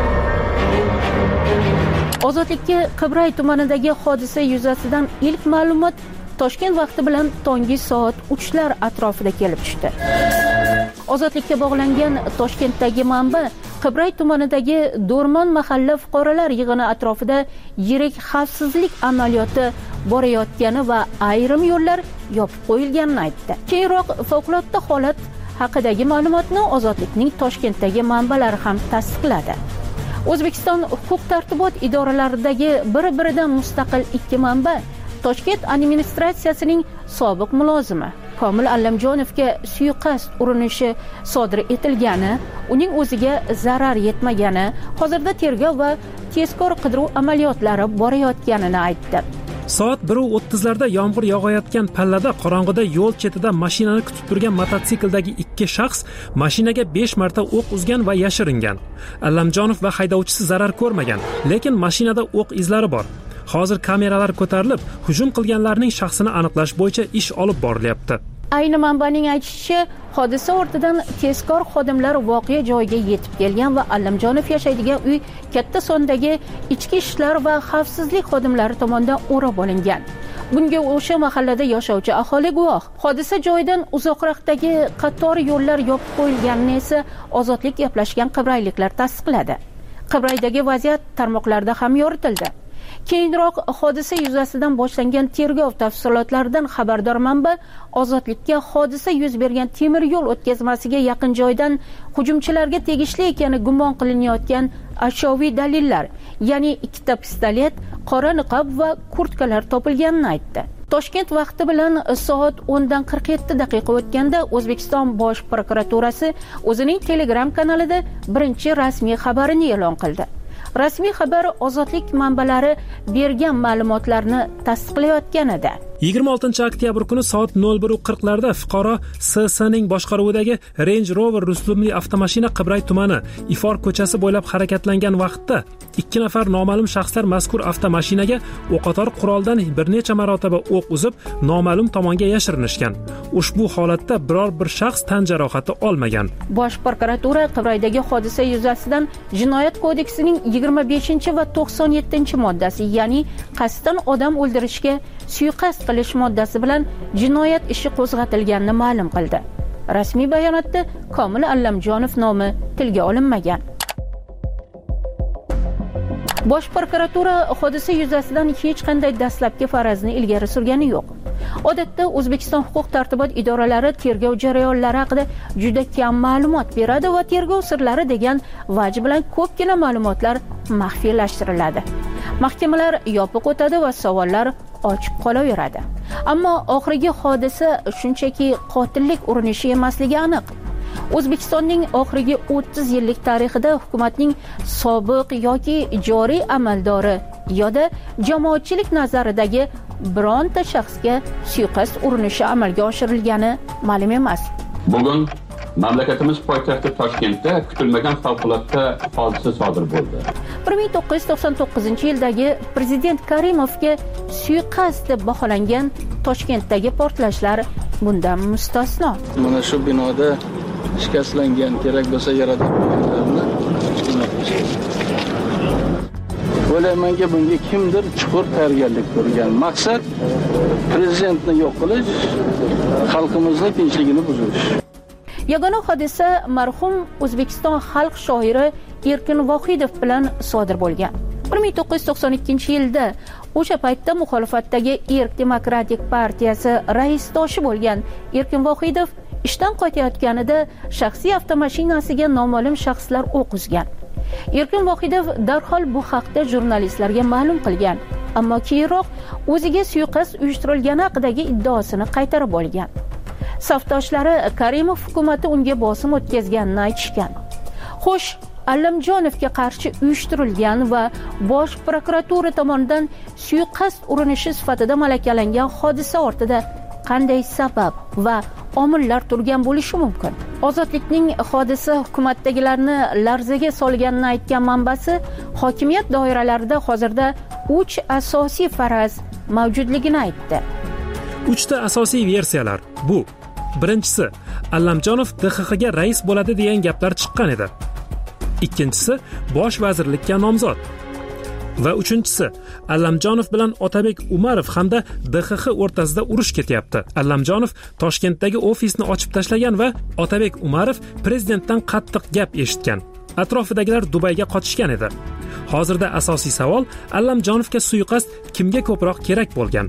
Ozodlikka Qibray tumanidagi hodisa yuzasidan ilk ma'lumot Toshkent vaqti bilan tongi soat 3lar atrofida kelib tushdi. Ozodlikka bog'langan Toshkentdagi manba Qibray tumanidagi Do'rmon mahalla fuqarolar yig'ini atrofida yirik xavfsizlik amaliyoti borayotgani va ayrim yo'llar yopib qo'yilganini aytdi. Keyinroq favqulodda holat haqidagi ma'lumotni Ozodlikning Toshkentdagi manbalari ham tasdiqladi. O'zbekiston huquq-tartibot idoralaridagi bir-biridan mustaqil ikki manba Toshkent administratsiyasining sobiq mulozimi Komil Allamjonovga suiqasd urinishi sodir etilgani, uning o'ziga zarar yetmagani, hozirda tergov va tezkor qidiruv amaliyotlari borayotganini aytdi. Soat 1:30larda yomg'ir yog'ayotgan pallada qorong'ida yo'l chetida mashinani kutib turgan mototsikldagi ikki shaxs mashinaga 5 marta o'q uzgan va yashiringan. Allamjonov va haydovchisi zarar ko'rmagan, lekin mashinada o'q izlari bor. Hozir kameralar ko'tarilib, hujum qilganlarning shaxsini aniqlash bo'yicha ish olib borilyapti. Ayni manbaning aytishicha, hodisa ortidan tezkor xodimlar voqea joyiga yetib kelgan va Allamjonov yashaydigan uy katta sondagi ichki ishlar va xavfsizlik xodimlari tomonidan o'rab olingan. Bunga o'sha mahallada yashovchi aholi guvoh. Hodisa joyidan uzoqroqdagi qator yo'llar yopib qo'yilganini esa Ozodlik gaplashgan qibrayliklar tasdiqladi. Qibraydagi vaziyat tarmoqlarda ham yoritildi. Keyinroq hodisa yuzasidan boshlangan tergov tafsilotlaridan xabardor manba Ozodlikka hodisa yuz bergan temir yo'l o'tkazmasiga yaqin joydan hujumchilarga tegishli ekani gumon qilinayotgan ashyoviy dalillar, ya'ni ikkita pistolet, qora niqob va kurtkalar topilganini aytdi. Toshkent vaqti bilan soat 10:47 o'tganda O'zbekiston Bosh prokuraturasi o'zining Telegram kanalida birinchi rasmiy xabarini e'lon qildi. Rasmiy xabar ozodlik manbalari bergan ma'lumotlarni tasdiqlayotgan edi. 26 oktyabr kuni soat 01:40 larda fuqaro SS ning boshqaruvidagi Range Rover rusumli avtomashina Qibray tumani Ifor ko'chasi bo'ylab harakatlangan vaqtda 2 nafar noma'lum shaxslar mazkur avtomashinaga o'qotar quroldan bir necha marotaba o'q uzib, noma'lum tomonga yashirinishgan. Ushbu holatda biror bir shaxs tan jarohati olmagan. Bosh prokuratura Qibraydagi hodisa yuzasidan Jinoyat kodeksining 25 va 97-moddasi, ya'ni qasddan odam o'ldirishga suiqasd qilish moddasi bilan jinoyat ishi qo'zg'atilganini ma'lum qildi. Rasmiy bayonotda Komil Allamjonov nomi tilga olinmagan. Bosh prokuratura hodisa yuzasidan hech qanday dastlabki farazni ilgari surgani yo'q. Odatda O'zbekiston huquq-tartibot idoralari tergov jarayonlari haqida juda kam ma'lumot beradi va tergov sirlari degan vaj bilan ko'pgina ma'lumotlar maxfiylashtiriladi. Mahkamalar yopiq o'tadi va savollar ochiq qolaveradi. Ammo oxirgi hodisa shunchaki qotillik urinishi emasligi aniq. O'zbekistonning oxirgi 30 yillik tarixida hukumatning sobiq yoki joriy amaldori yoda jamoatchilik nazaridagi bironta shaxsga suiqasd urinishi amalga oshirilgani ma'lum emas. Bugun mamlakatimiz poytaxti Toshkentda kutilmagan favqulodda hodisa sodir bo'ldi. 1999-yildagi prezident Karimovga suiqasd deb baholangan Toshkentdagi portlashlar bundan mustasno. Mana shu binoda shikastlangan, kerak bo'lsa yaradorlarni o'ylaymanki, bunga kimdir chuqur tayyorgarlik ko'rgan. Maqsad prezidentni yo'q qilish, xalqimizning tinchligini buzish. Yagona hodisa marhum O'zbekiston xalq shoiri Erkin Vohidov bilan sodir bo'lgan. 1992-yilda o'sha paytda muxolifatdagi Erk Demokratik partiyasi raisdoshi bo'lgan Erkin Vohidov ishdan qaytayotganida shaxsiy avtomashinasiga noma'lum shaxslar o'q uzgan. Erkin Vohidov darhol bu haqda jurnalistlarga ma'lum qilgan, ammo keyinroq o'ziga suiqasd uyushtirilgani haqidagi iddaosini qaytarib olgan. Safdoshlari Karimov hukumatı unga bosim o'tkazganini aytishgan. Xo'sh, Allamjonovga qarshi uyushtirilgan va bosh prokuratura tomonidan suiqasd urinishi sifatida malakalangan hodisa ortida qanday sabab va omillar turgan bo'lishi mumkin? Ozodlikning hodisa hukumatdagilarni larzaga solganini aytgan manbasi hokimiyat doiralarida hozirda 3 asosiy faraz mavjudligini aytdi. 3 ta asosiy versiyalar bu. Birinchisi, Allamjonov DXXga rais bo'ladi degan gaplar chiqqan edi. Ikkinchisi, bosh vazirlikka nomzod. Va uchinchisi, Allamjonov bilan Otabek Umarov hamda DXX o'rtasida urush ketyapti. Allamjonov Toshkentdagi ofisni ochib tashlagan va Otabek Umarov prezidentdan qattiq gap eshitgan. Atrofidagilar Dubayga qochishgan edi. Hozirda asosiy savol, Allamjonovga suiqasd kimga ko'proq kerak bo'lgan?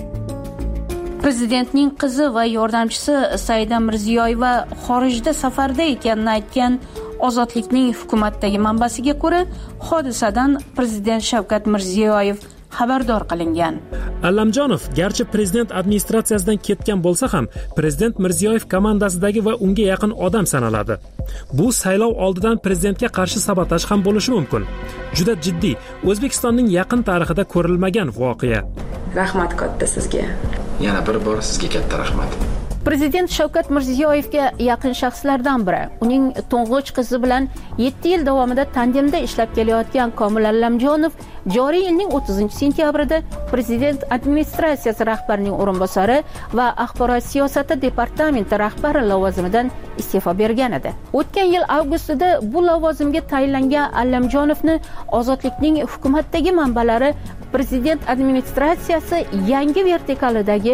Prezidentning qizi va yordamchisi Saida Mirziyoyeva xorijda safarda ekanini aytgan Ozodlikning hukumatdagi manbasiga ko'ra, hodisadan prezident Shavkat Mirziyoyev xabardor qilingan. Allamjonov garchi prezident administratsiyasidan ketgan bo'lsa ham, prezident Mirziyoyev komandasidagi va unga yaqin odam sanaladi. Bu saylov oldidan prezidentga qarshi sabotaj ham bo'lishi mumkin. Juda jiddiy, O'zbekistonning yaqin tarixida ko'rilmagan voqea. Rahmat katta sizga. Yana bir bor sizga katta rahmat. Prezident Shavkat Mirziyoyevga yaqin shaxslardan biri, uning to'ng'ich qizi bilan 7 yil davomida tandemda ishlab kelayotgan Komil Allamjonov joriy yilning 30-sentyabrida prezident administratsiyasi rahbarining o'rinbosari va axborot siyosati departamenti rahbari lavozimidan iste'fo bergan edi. O'tgan yil avgustida bu lavozimga tayinlangan Allamjonovni Ozodlikning hukumatdagi manbalari prezident administratsiyasi yangi vertikalidagi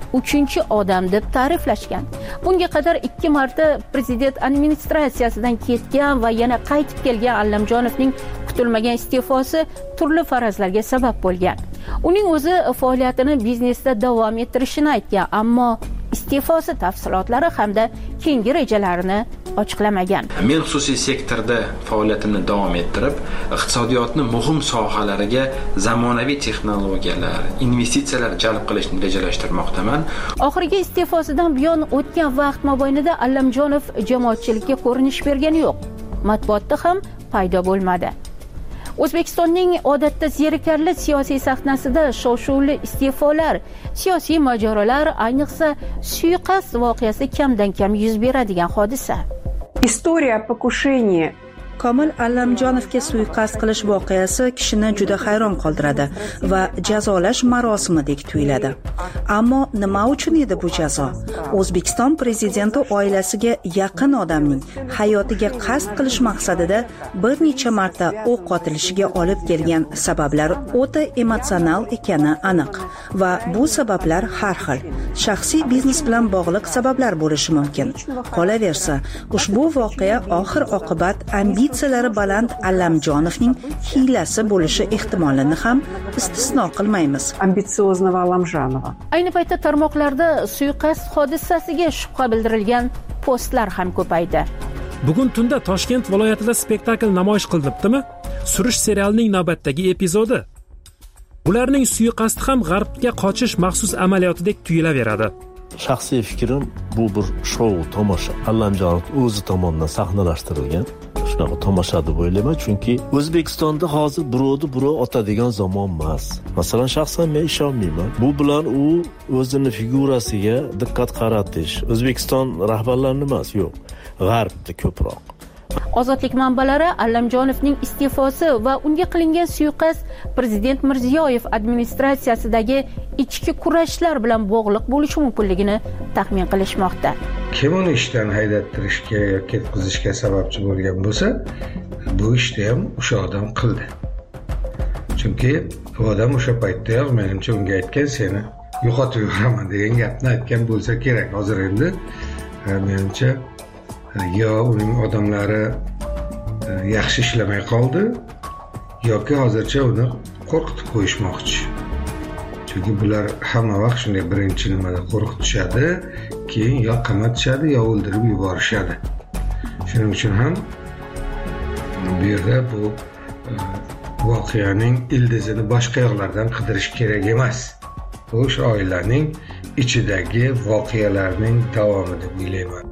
3-odam deb ta'riflashgan. Bunga qadar 2 marta prezident administratsiyasidan ketgan va yana qaytib kelgan Allamjonovning kutilmagan iste'fosi turli farazlarga sabab bo'lgan. Uning o'zi faoliyatini biznesda davom ettirishini aytgan, ammo iste'fosi tafsilotlari hamda keyingi rejalarini ochiqlamagan. Men xususiy sektorda faoliyatimni davom ettirib, iqtisodiyotning muhim sohalariga zamonaviy texnologiyalar, investitsiyalar jalb qilishni rejalashtirmoqdaman. Oxirgi iste'fosidan buyon o'tgan vaqt mobaynida Allamjonov jamoatchilikka ko'rinish bergani yo'q. Matbuotda ham paydo bo'lmadi. O'zbekistonning odatda zerikarli siyosiy sahnasida shov-shuvli iste'folar, siyosiy mojarolar, ayniqsa suiqasd voqeasi kamdan kam yuz beradigan hodisa. История покушения Komil Allamjonovga suiqasd qilish voqeasi kishini juda hayron qoldiradi va jazolash marosimidek tuyuladi. Ammo nima uchun edi bu jazo? O'zbekiston prezidenti oilasiga yaqin odamning hayotiga qasd qilish maqsadida bir necha marta o'q otilishiga olib kelgan sabablar o'ta emotsional ekani aniq va bu sabablar har xil. Shaxsiy biznes bilan bog'liq sabablar bo'lishi mumkin. Qolaversa, ushbu voqea oxir-oqibat ambitsiyalari baland Allamjonovning hiylasi bo'lishi ehtimolini ham istisno qilmaymiz. амбициозного Алламжанова. Ayni paytda tarmoqlarda suiqasd hodisasiga shubha bildirilgan postlar ham ko'paydi. Bugun tunda Toshkent viloyatida spektakl namoyish qilinibdimi? Surish serialining navbatdagi epizodi. Ularning suiqasdi ham g'arbga qochish maxsus amaliyotidek tuyulaveradi. Shaxsiy fikrim, bu bir shou, tomosha. Allamjonov o'zi tomonidan sahnalashtirilgan shunaqa tomosha deb o'ylayman, chunki O'zbekistonda hozir birov otadigan zamon emas. Masalan, shaxsan men ishonmayman. Bu bilan u o'zini figurasiga diqqat qaratish, O'zbekiston rahbarlarini emas, yo'q, g'arbda ko'proq. Ozodlik manbalari Allamjonovning iste'fosi va unga qilingan suiqasd prezident Mirziyoyev administratsiyasidagi ichki kurashlar bilan bog'liq bo'lishi mumkinligini taxmin qilishmoqda. Kim uni ishdan haydattirishga yoki ketkizishga sababchi bo'lgan bo'lsa, bu ishni ham o'sha odam qildi. Chunki u odam o'sha paytda menimcha unga aytgan, seni yo'qotib yuboraman degan gapni aytgan bo'lsa kerak. Hozir endi menimcha yo uning odamlari yaxshi ishlamay qoldi yoki hozircha uni qo'rqitib qo'yishmoqchi. Chunki bular hamma vaqt shunday birinchi nimada qo'rqitishadi, keyin yo qamatishadi yo o'ldirib yuborishadi. Shuning uchun ham bu yerda bu voqeaning ildizini boshqa yoqlardan qidirish kerak emas. Bu o'sha oilaning ichidagi voqealarning davomi deb o'ylayman.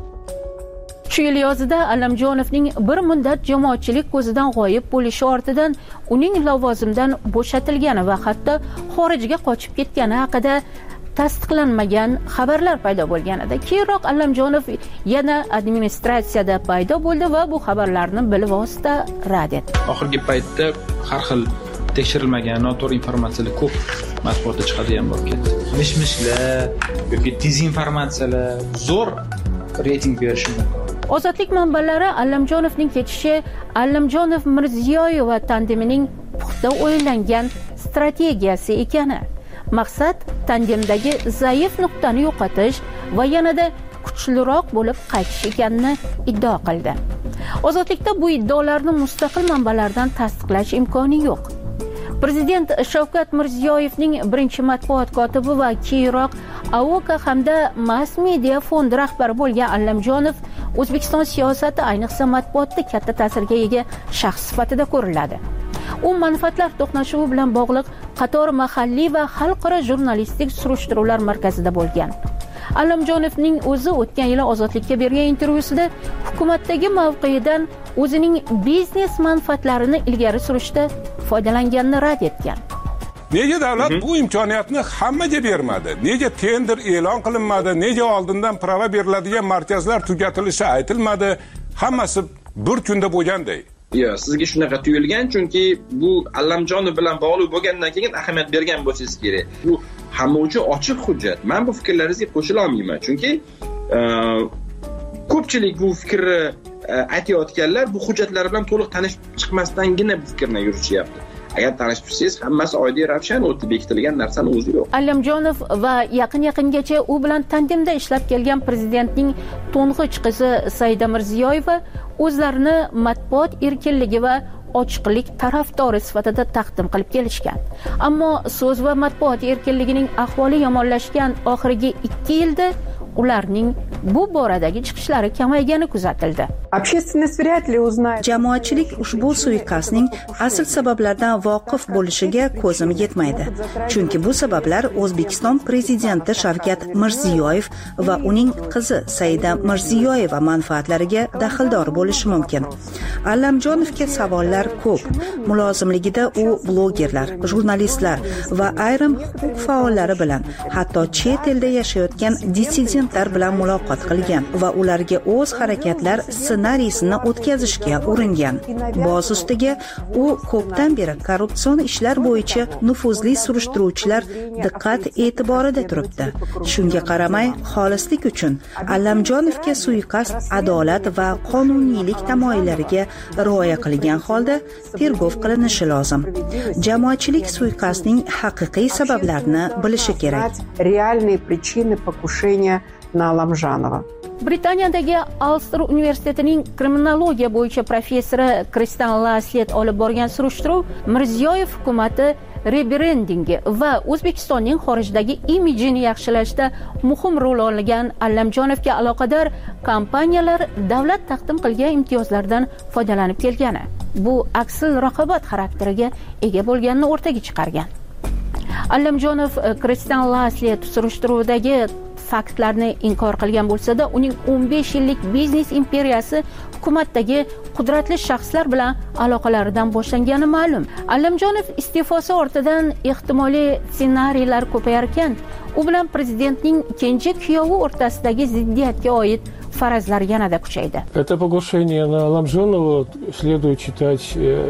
Shu yil yozida Allamjonovning bir muddat jamoatchilik ko'zidan g'oyib bo'lishi ortidan uning lavozimdan bo'shatilgani va hatto xorijga qochib ketgani haqida tasdiqlanmagan xabarlar paydo bo'lganida, keyinroq Allamjonov yana administratsiyada paydo bo'ldi va bu xabarlarni bilvosita rad etdi. Oxirgi paytda har xil tekshirilmagan noto'g'ri informatsiyalar ko'p matbuotda chiqadigan bo'lib ketdi. Mish-mishlar yoki dezinformatsiyalar zo'r reyting berishi mumkin. Ozodlik manbalari Allamjonovning ketishi Allamjonov Mirziyoyev tandemining puxta o'ylangan strategiyasi ekani. Maqsad tandemdagi zaif nuqtani yo'qotish va yanada kuchliroq bo'lib qaytish ekanini iddao qildi. Ozodlikda bu iddaolarni mustaqil manbalardan tasdiqlash imkoni yo'q. Prezident Shavkat Mirziyoyevning birinchi matbuot kotibi va keyinroq AOKA hamda Mass Media fondi rahbari bo'lgan Allamjonov O'zbekiston siyosati, ayniqsa matbuotda katta ta'sirga ega shaxs sifatida ko'riladi. U manfaatlar to'qnashuvi bilan bog'liq qator mahalliy va xalqaro jurnalistik surishtiruvlar markazida bo'lgan. Allamjonovning o'zi o'tgan yili Ozodlikka bergan intervyusida hukumatdagi mavqeyidan o'zining biznes manfaatlarini ilgari surishda foydalanganini rad etgan. Nega davlat bu imkoniyatni hammaga bermadi? Nega tender e'lon qilinmadi? Nega oldindan prava beriladigan markazlar tugatilishi aytilmadi? Hammasi bir kunda bo'lganday. Yo'q, sizga shunaqa tuyulgan, chunki bu Allamjonov bilan bog'liq bo'lgandan keyin ahamiyat bergan bo'lsangiz kerak. Bu hamma uchun ochiq hujjat. Men bu fikrlaringizga qo'shila olmayman, chunki ko'pchilik bu fikrni aytayotganlar bu hujjatlar bilan to'liq tanishib chiqmasdangina bu fikrni yurishyapti. Agar tanishib tursangiz, hammasi oddiy ravshan o'tib bekitilgan narsani o'zi yo'q. Allamjonov va yaqingacha u bilan tandemda ishlab kelgan prezidentning to'ng'ich qizi Saida Mirziyoyeva o'zlarini matbuot erkinligi va ochiqlik tarafdori sifatida taqdim qilib kelishgan. Ammo so'z va matbuot erkinligining ahvoli yomonlashgan oxirgi 2 yilda ularning bu boradagi chiqishlari kamaygani kuzatildi. Jamoatchilik ushbu suiqasdning asl sabablaridan voqif bo'lishiga ko'zim yetmaydi. Chunki bu sabablar O'zbekiston prezidenti Shavkat Mirziyoyev va uning qizi Saida Mirziyoyeva manfaatlariga daxldor bo'lishi mumkin. Allamjonovga savollar ko'p. Mulozimligida u blogerlar, jurnalistlar va ayrim huquq faollari bilan, hatto chet elda yashayotgan dissidentlar bilan muloqot qilgan va ularga o'z harakatlar ssenariysini o'tkazishga uringan. Boz ustiga u ko'pdan beri korrupsion ishlar bo'yicha nufuzli surishtiruvchilar diqqat e'tiborida turibdi. Shunga qaramay, xolislik uchun Allamjonovga suiqasd adolat va qonuniylik tamoyillariga rioya qilgan holda tergov qilinishi lozim. Jamoatchilik suiqasdning haqiqiy sabablarini bilishi kerak. Реальные причины покушения на Алламжанова. Britaniyadagi Ulster universitetining kriminologiya bo'yicha professori Kristan Laslet olib borgan surishtiruv Mirziyoyev hukumati rebrendingi va O'zbekistonning xorijdagi imijini yaxshilashda muhim rol olgan Allamjonovga aloqador kompaniyalar davlat taqdim qilgan imtiyozlardan foydalanib kelgani, bu aksil raqobat xarakteriga ega bo'lganini o'rtaga chiqargan. Allamjonov Kristan Laslet surishtiruvdagi faktlarni inkor qilgan bo'lsa-da, uning 15 yillik biznes imperiyasi hukumatdagi qudratli shaxslar bilan aloqalaridan boshlangani ma'lum. Allamjonov iste'fosi ortidan ehtimoliy ssenariylar ko'payar ekan, u bilan prezidentning kenja kuyovi o'rtasidagi ziddiyatga oid farazlar yanada kuchaydi. Это покушение на Алламжонова следует считать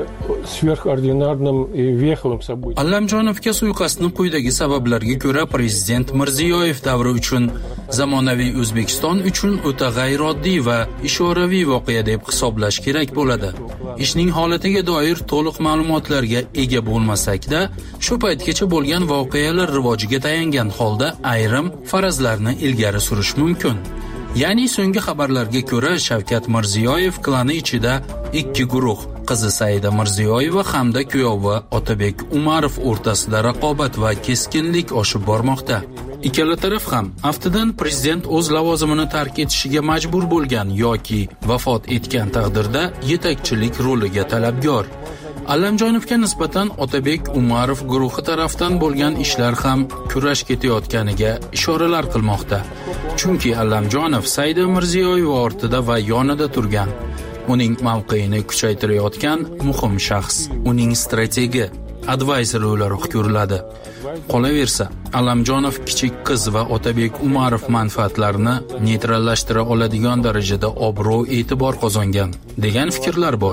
сверхординарным и веховым событием. Allamjonovga suiqasdni quyidagi sabablarga ko'ra prezident Mirziyoyev davri uchun zamonaviy O'zbekiston uchun o'ta g'ayrioddiy va ishoraviy voqea deb hisoblash kerak bo'ladi. Ishning holatiga doir to'liq ma'lumotlarga ega bo'lmasak-da, shu paytgacha bo'lgan voqealar rivojiga tayangan holda ayrim farazlarni ilgari surish mumkin. Ya'ni so'nggi xabarlarga ko'ra Shavkat Mirziyoyev klani ichida ikki guruh, qizi Saida Mirziyoyeva hamda kuyovi Otabek Umarov o'rtasida raqobat va keskinlik oshib bormoqda. Ikkala taraf ham aftidan prezident o'z lavozimini tark etishiga majbur bo'lgan yoki vafot etgan taqdirda yetakchilik roliga talabgor. Allamjonovga nisbatan Otabek Umarov guruhi tarafdan bo'lgan ishlar ham kurash ketayotganiga ishoralar qilmoqda. Chunki Allamjonov Saida Mirziyoyeva ortida va yonida turgan, uning mavqeini kuchaytirayotgan muhim shaxs, uning strategi, advisor o'laroq ko'riladi. Qolaversa, Allamjonov kichik qiz va Otabek Umarov manfaatlarini neytrallashtira oladigan darajada obro' e'tibor qozongan degan fikrlar bor.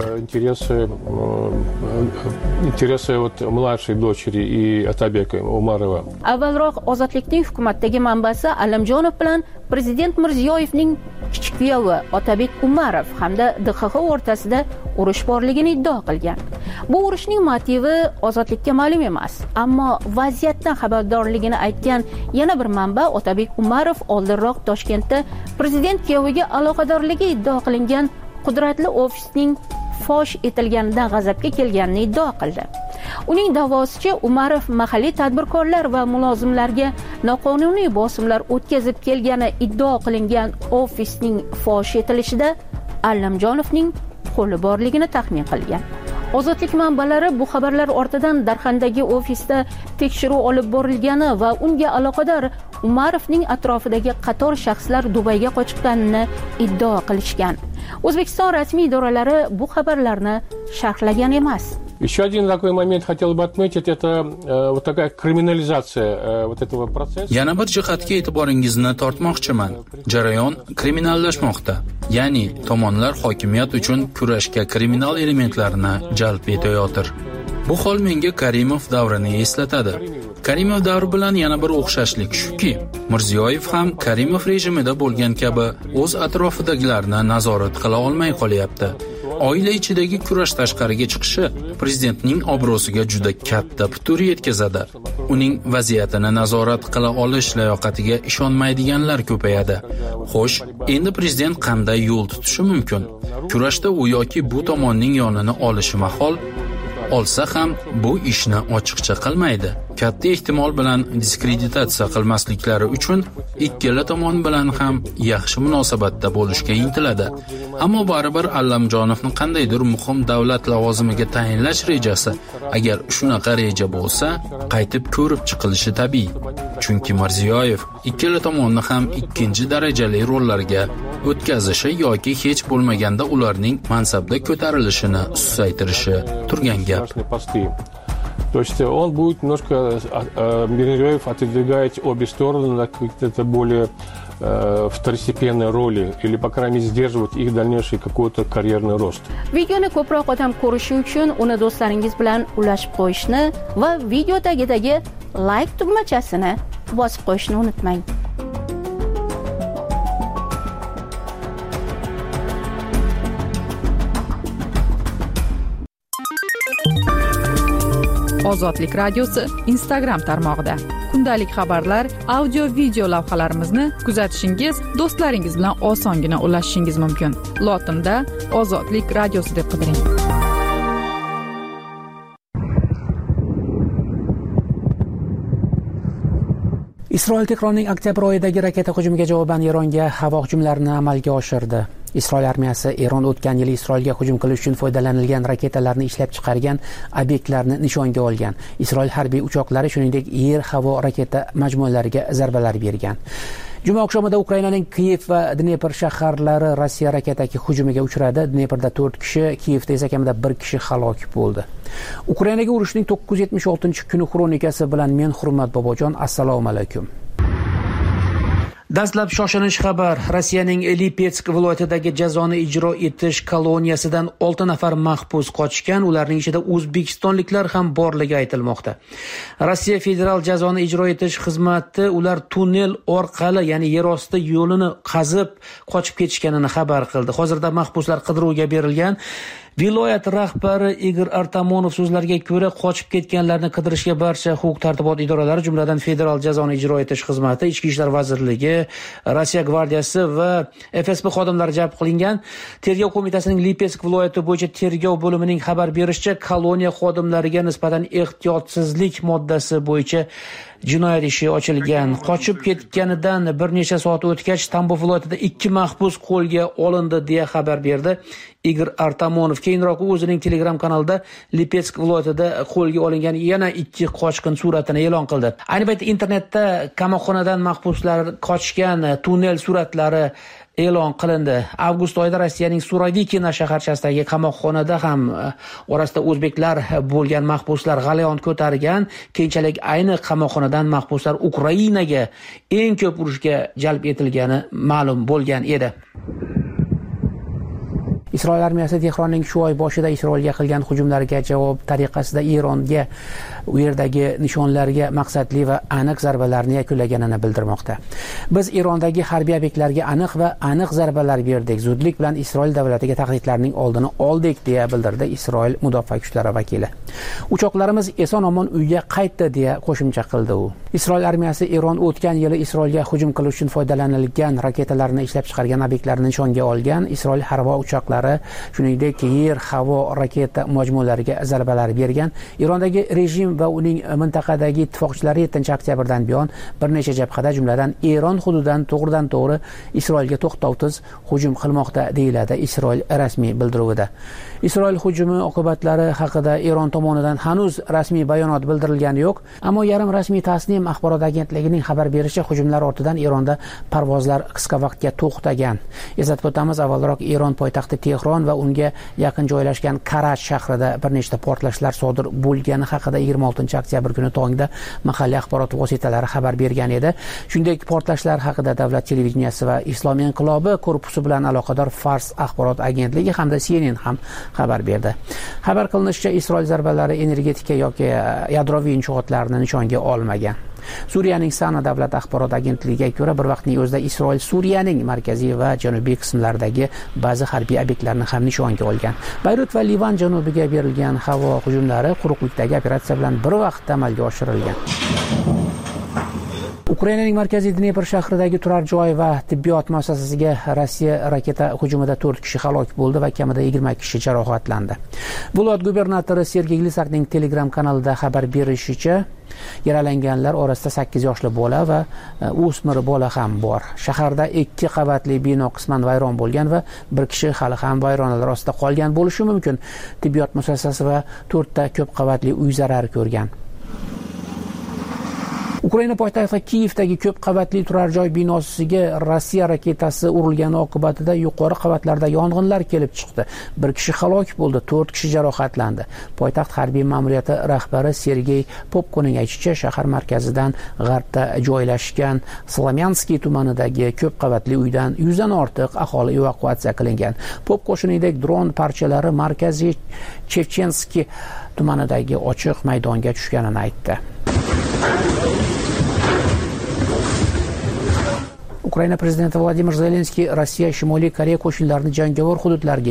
Интересы вот младшей дочери и Otabeka Umarova. Avvalroq Ozodlikning hukumatdagi manbasi Allamjonov bilan prezident Mirziyoyevning kichik kuyovi Otabek Umarov hamda DXX o'rtasida urush borligini iddao qilgan. Bu urushning motivi Ozodlikka ma'lum emas, ammo vaziyatdan xabardorligini aytgan yana bir manba Otabek Umarov oldinroq Toshkentda prezident kuyoviga aloqadorligi iddao qilingan qudratli ofisning fosh etilganidan g'azabga kelganini iddao qildi. Uning da'vosicha Umarov mahalliy tadbirkorlar va mulozimlarga noqonuniy bosimlar o'tkazib kelgani iddao qilingan ofisning fosh etilishida Allamjonovning qo'li borligini taxmin qilgan. Ozodlik manbalari bu xabarlar ortidan Darxandagi ofisda tekshiruv olib borilgani va unga aloqador Umarovning atrofidagi qator shaxslar Dubayga qochganini iddao qilishgan. O'zbekiston rasmiy idoralari bu xabarlarni sharhlagan emas. Еще один такой момент хотел бы отметить, это вот такая криминализация вот этого процесса. Yana bir jihatga e'tiboringizni tortmoqchiman. Jarayon kriminallashmoqda. Ya'ni tomonlar hokimiyat uchun kurashga kriminal elementlarni jalb etayotir. Bu hol menga Karimov davrini eslatadi. Karimov davri bilan yana bir o'xshashlik shuki, Mirziyoyev ham Karimov rejimida bo'lgan kabi o'z atrofidagilarni nazorat qila olmay qolyapti. Oila ichidagi kurash tashqariga chiqishi prezidentning obro'siga juda katta putur yetkazadi. Uning vaziyatini nazorat qila olish layoqatiga ishonmaydiganlar ko'payadi. Xo'sh, endi prezident qanday yo'l tutishi mumkin? Kurashda u yoki bu tomonning yonini olishi mahol. olsa ham bu ishni ochiqcha qilmaydi. Katta ehtimol bilan diskreditatsiya qilmasliklari uchun ikkala tomon bilan ham yaxshi munosabatda bo'lishga intiladi. Ammo baribir Allamjonovni qandaydir muhim davlat lavozimiga tayinlash rejasi, agar shunaqa reja bo'lsa, qaytib ko'rib chiqilishi tabiiy. Chunki Mirziyoyev ikkala tomonni ham ikkinchi darajali rollarga o'tkazishi yoki hech bo'lmaganda ularning mansabda ko'tarilishini susaytirishi turgan gap. То есть он будет немножко, Мирзиёев отодвигать обе стороны на какие-то более второстепенные роли или, по крайней мере, сдерживать их дальнейший какой-то карьерный рост. Videoni ko'proq odam ko'rishi uchun uni do'stlaringiz bilan ulashib qo'yishni va video tagidagi like tugmachasini bosib qo'yishni unutmang. Ozodlik radiosi Instagram tarmog'ida kundalik xabarlar, audio video lavhalarimizni kuzatishingiz, do'stlaringiz bilan osongina ulashishingiz mumkin. Lotinda Ozodlik radiosi deb qidiring. Isroil Tehronning oktyabr oyidagi raketa hujumiga javoban Eronga havo hujumlarini amalga oshirdi. Isroil armiyasi Eron o'tgan yili Isroilga hujum qilish uchun foydalanilgan raketalarni ishlab chiqargan obyektlarni nishonga olgan. Isroil harbiy uchoqlari shuningdek yer-havo raketa majmualariga zarbalar bergan. Juma oqshomida Ukrainaning Kiyev va Dnepr shaharlari Rossiya raketaki hujumiga uchradi. Dneprda 4 kishi, Kiyevda esa kamida 1 kishi halok bo'ldi. Ukrainaga urushning 976-kuni xronikasi bilan men Hurmat Bobojon, assalomu alaykum. Dastlab shoshilinch xabar. Rossiyaning Lipetsk viloyatidagi jazoni ijro etish koloniyasidan 6 nafar mahbus qochgan, ularning ichida o'zbekistonliklar ham borligi aytilmoqda. Rossiya federal jazoni ijro etish xizmati ular tunnel orqali, ya'ni yer osti yo'lini qazib qochib ketishganini xabar qildi. Hozirda mahbuslar qidiruvga berilgan. Viloyat rahbari Igor Artamonov so'zlariga ko'ra, qochib ketganlarni qidirishga barcha huquq-tartibot idoralari, jumladan Federal jazoni ijro etish xizmati, Ichki ishlar vazirligi, Rossiya gvardiyasi va FSB xodimlari jalb qilingan. Tergov qo'mitasining Lipetsk viloyati bo'yicha tergov bo'limining xabar berishicha, koloniya xodimlariga nisbatan ehtiyotsizlik moddasi bo'yicha jinoyat ishi ochilgan. Qochib ketganidan bir necha soat o'tgach, Tambov viloyatida 2 mahbus qo'lga olindi deya xabar berdi Igor Artamonov. Keyinroq u o'zining Telegram kanalida Lipetsk viloyatida qo'lga olingan yana 2 qochqin suratini e'lon qildi. Ayni paytda internetda qamoqxonadan mahbuslar qochgan tunnel suratlari e'lon qilindi. Avgust oyida Rossiyaning Surovikina shaharchasidagi qamoqxonada ham orasida o'zbeklar bo'lgan mahbuslar g'alayon ko'targan. Keyinchalik ayni qamoqxonadan mahbuslar Ukrainaga eng ko'p urushga jalb etilgani ma'lum bo'lgan edi. Isroil armiyasi Tehronning shu oy boshida Isroilga qilgan hujumlarga javob tariqasida Eronga u yerdagi nishonlarga maqsadli va aniq zarbalarni yakunlaganini bildirmoqda. Biz Erondagi harbiy obyektlarga aniq zarbalar berdik. Zudlik bilan Isroil davlatiga tahdidlarning oldini oldik deya bildirdi Isroil mudofaa kuchlari vakili. Uchoqlarimiz eson-omon uyga qaytdi deya qo'shimcha qildi u. Isroil armiyasi Eron o'tgan yili Isroilga hujum qilish uchun foydalanilgan raketalarni ishlab chiqargan obyektlarni nishonga olgan. Isroil harbiy uchoqlari shuningdek yer-havo raketa majmualariga zarbalar bergan. Erondagi rejim va uning mintaqadagi ittifoqchilari 7-oktyabrdan buyon bir necha jabhada, jumladan Eron hududidan to'g'ridan-to'g'ri Isroilga to'xtovsiz hujum qilmoqda deyiladi Isroil rasmiy bildiruvida. Isroil hujumi oqibatlari haqida Eron tomonidan hanuz rasmiy bayonot bildirilgani yo'q, ammo yarim rasmiy Tasnim axborot agentligining xabar berishicha, hujumlar ortidan Eronda parvozlar qisqa vaqtga to'xtagan. Eslatib o'tamiz, avvalroq Eron poytaxti Tehron va unga yaqin joylashgan Karach shahrida bir nechta portlashlar sodir bo'lgani haqida 26-oktyabr kuni tongda mahalliy axborot vositalari xabar bergan edi. Shuningdek, portlashlar haqida davlat televideniyasi va Islom inqilobi korpusi bilan aloqador Fars axborot agentligi hamda CNN ham xabar berdi. Xabar qilinishicha, Isroil zarbalari energetika yoki yadroviy inshootlarni nishonga olmagan. Suriyaning Sana davlat axborot agentligiga ko'ra, bir vaqtning o'zida Isroil Suriyaning markaziy va janubiy qismlaridagi ba'zi harbiy obyektlarni ham nishonga olgan. Bayrut va Livan janubiga berilgan havo hujumlari quruqlikdagi operatsiya bilan bir vaqtda amalga oshirilgan. Ukrainaning markaziy Dnepr shahridagi turar joy va tibbiyot muassasasiga Rossiya raketa hujumida 4 kishi halok bo'ldi va kamida 20 kishi jarohatlandi. Viloyat gubernatori Sergey Glisakning Telegram kanalida xabar berishicha, yaralanganlar orasida 8 yoshli bola va o'smir bola ham bor. Shaharda 2 qavatli bino qisman vayron bo'lgan va bir kishi hali ham vayronalar ostida qolgan bo'lishi mumkin. Tibbiyot muassasasi va 4 ta ko'p qavatli uy zarar ko'rgan. Ukraina poytaxti Kiyevdagi ko'p qavatli turar joy binosiga Rossiya raketasi urilgani oqibatida yuqori qavatlarda yong'inlar kelib chiqdi. Bir kishi halok bo'ldi, 4 kishi jarohatlandi. Poytaxt harbiy ma'muriyati rahbari Sergey Popkoning aytishicha, shahar markazidan g'arbda joylashgan Slomyanskiy tumanidagi ko'p qavatli uydan 100 dan ortiq aholi evakuatsiya qilingan. Popko shuningdek dron parchalari markaziy Chevchenskiy tumanidagi ochiq maydonga tushganini aytdi. Ukraina prezidenti Vladimir Zelenskiy Rossiya Shimoliy Koreya qo'shinlarini jangovar hududlarga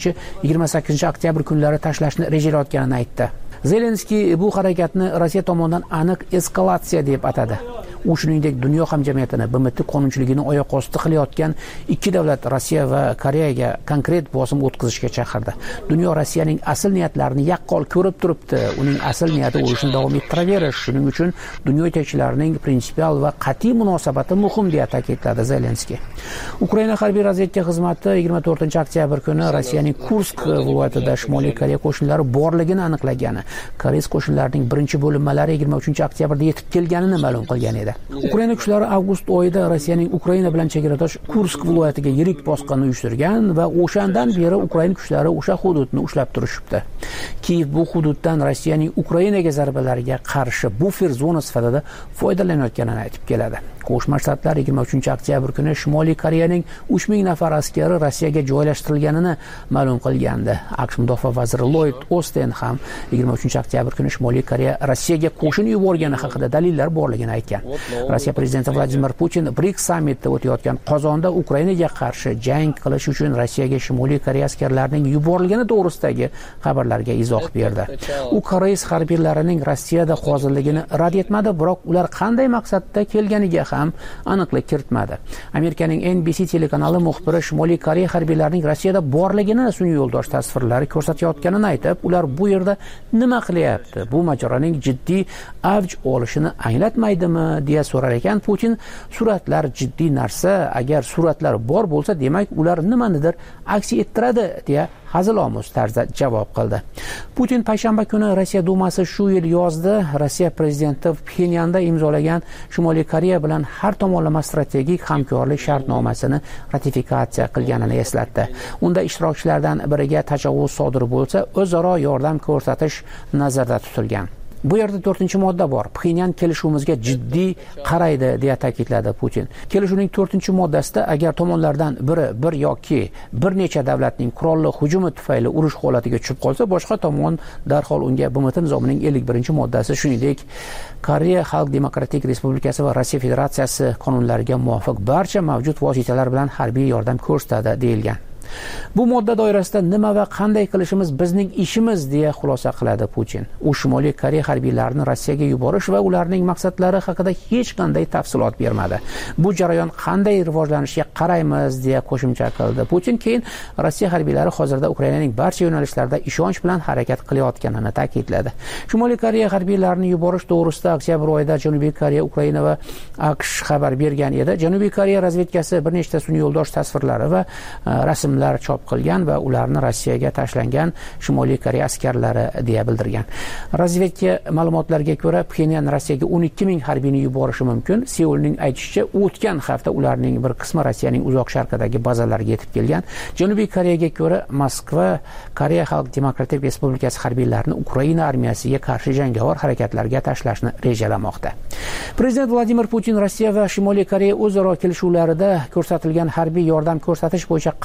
27-28 oktyabr kunlari tashlashni rejalayotganini aytdi. Zelenskiy bu harakatni Rossiya tomonidan aniq eskalatsiya deb atadi. U shuningdek dunyo hamjamiyatini BMT qonunchiligini oyoq osti qilayotgan ikki davlat Rossiya va Koreyaga konkret bosim o'tkazishga chaqirdi. Dunyo Rossiyaning asl niyatlarini yaqqol ko'rib turibdi. Uning asl niyati o'lishni davom ettiraverish. Shuning uchun dunyo yetakchilarining prinsipial va qat'iy munosabati muhim deya ta'kidladi Zelenskiy. Ukraina harbiy razvedka xizmati 24-oktyabr kuni Rossiyaning Kursk viloyatida Shimoliy Koreya qo'shinlari borligini aniqlagan. Koreys qo'shinlarining birinchi bo'linmalari 23-oktyabrda yetib kelganini ma'lum qilgan edi. Ukraina kuchlari avgust oyida Rossiyaning Ukraina bilan chegaradosh Kursk viloyatiga yirik bosqinni uyushtirgan va o'shandan beri Ukraina kuchlari o'sha hududni ushlab turishibdi. Kiyev bu hududdan Rossiyaning Ukrainaga zarbalariga qarshi bufer zona sifatida foydalanayotganini aytib keladi. Qo'shma Shtatlar 23-oktyabr kuni Shimoliy Koreyaning 3000 nafar askari Rossiyaga joylashtirilganini ma'lum qilgandi. AQSh mudofaa vaziri Lloyd Austin ham 23-oktyabr kuni Shimoliy Koreya Rossiyaga qo'shin yuborgani haqida dalillar borligini aytgan. Rossiya prezidenti Vladimir Putin BRICS sammitida o'tayotgan Qozonda Ukrainaga qarshi jang qilish uchun Rossiyaga Shimoliy Koreya askarlarining yuborilgani to'g'risidagi xabarlarga izoh berdi. U koreys harbiylarining Rossiyada hozirligini rad etmadi, biroq ular qanday maqsadda kelganiga ham aniqlik kiritmadi. Amerikaning NBC telekanali muxbiri Shimoliy Koreya harbiylarining Rossiyada borligini sun'iy yo'ldosh tasvirlari ko'rsatayotganini aytib, ular bu yerda nima qilyapti? Bu mojaroning jiddiy avj olishini anglatmaydimi deya so'rar ekan. Putin suratlar jiddiy narsa, agar suratlar bor bo'lsa, demak ular nimanidir aks ettiradi deya hazilomuz tarzda javob qildi. Putin payshanba kuni Rossiya Dumasi shu yil yozda Rossiya prezidenti Pxenyanda imzolagan Shimoliy Koreya bilan har tomonlama strategik hamkorlik shartnomasini ratifikatsiya qilganini eslatdi. Unda ishtirokchilardan biriga tajovuz sodir bo'lsa, o'zaro yordam ko'rsatish nazarda tutilgan. Bu yerda 4-modda bor. Pxenyan kelishuvimizga jiddiy qaraydi deya ta'kidladi Putin. Kelishuvning 4-moddasida agar tomonlardan biri bir yoki bir necha davlatning qurolli hujumi tufayli urush holatiga tushib qolsa, boshqa tomon darhol unga BMT nizomining 51-moddasi, shuningdek Koreya Xalq Demokratik Respublikasi va Rossiya Federatsiyasi qonunlariga muvofiq barcha mavjud vositalar bilan harbiy yordam ko'rsatadi deyilgan. Bu modda doirasida nima va qanday qilishimiz bizning ishimiz deya xulosa qiladi Putin. U Shimoliy Koreya harbiylarini Rossiyaga yuborish va ularning maqsadlari haqida hech qanday tafsilot bermadi. Bu jarayon qanday rivojlanishiga qaraymiz deya qo'shimcha qildi. Putin keyin Rossiya harbiylari hozirda Ukrainaning barcha yo'nalishlarida ishonch bilan harakat qilayotganini ta'kidladi. Shimoliy Koreya harbiylarini yuborish to'g'risida oktyabr oyida Janubiy Koreya, Ukraina va AQSh xabar bergan edi. Janubiy Koreya razvedkasi bir nechta sun'iy yo'ldosh tasvirlari va rasm chop qilgan va ularni Rossiyaga tashlangan Shimoliy Koreya askarlari deya bildirgan. Razvedka ma'lumotlariga ko'ra, Pxenyan Rossiyaga 12,000 harbiyni yuborishi mumkin. Seulning aytishicha, o'tgan hafta ularning bir qismi Rossiyaning uzoq sharqidagi bazalariga yetib kelgan. Janubiy Koreyaga ko'ra, Moskva Koreya Xalq Demokratik Respublikasi harbiylarini Ukraina armiyasiga qarshi jangovar harakatlarga tashlashni rejalamoqda. Prezident Vladimir Putin Rossiya va Shimoliy Koreya o'zaro kelishuvlarida ko'rsatilgan harbiy yordam ko'rsatish bo'yicha qarorni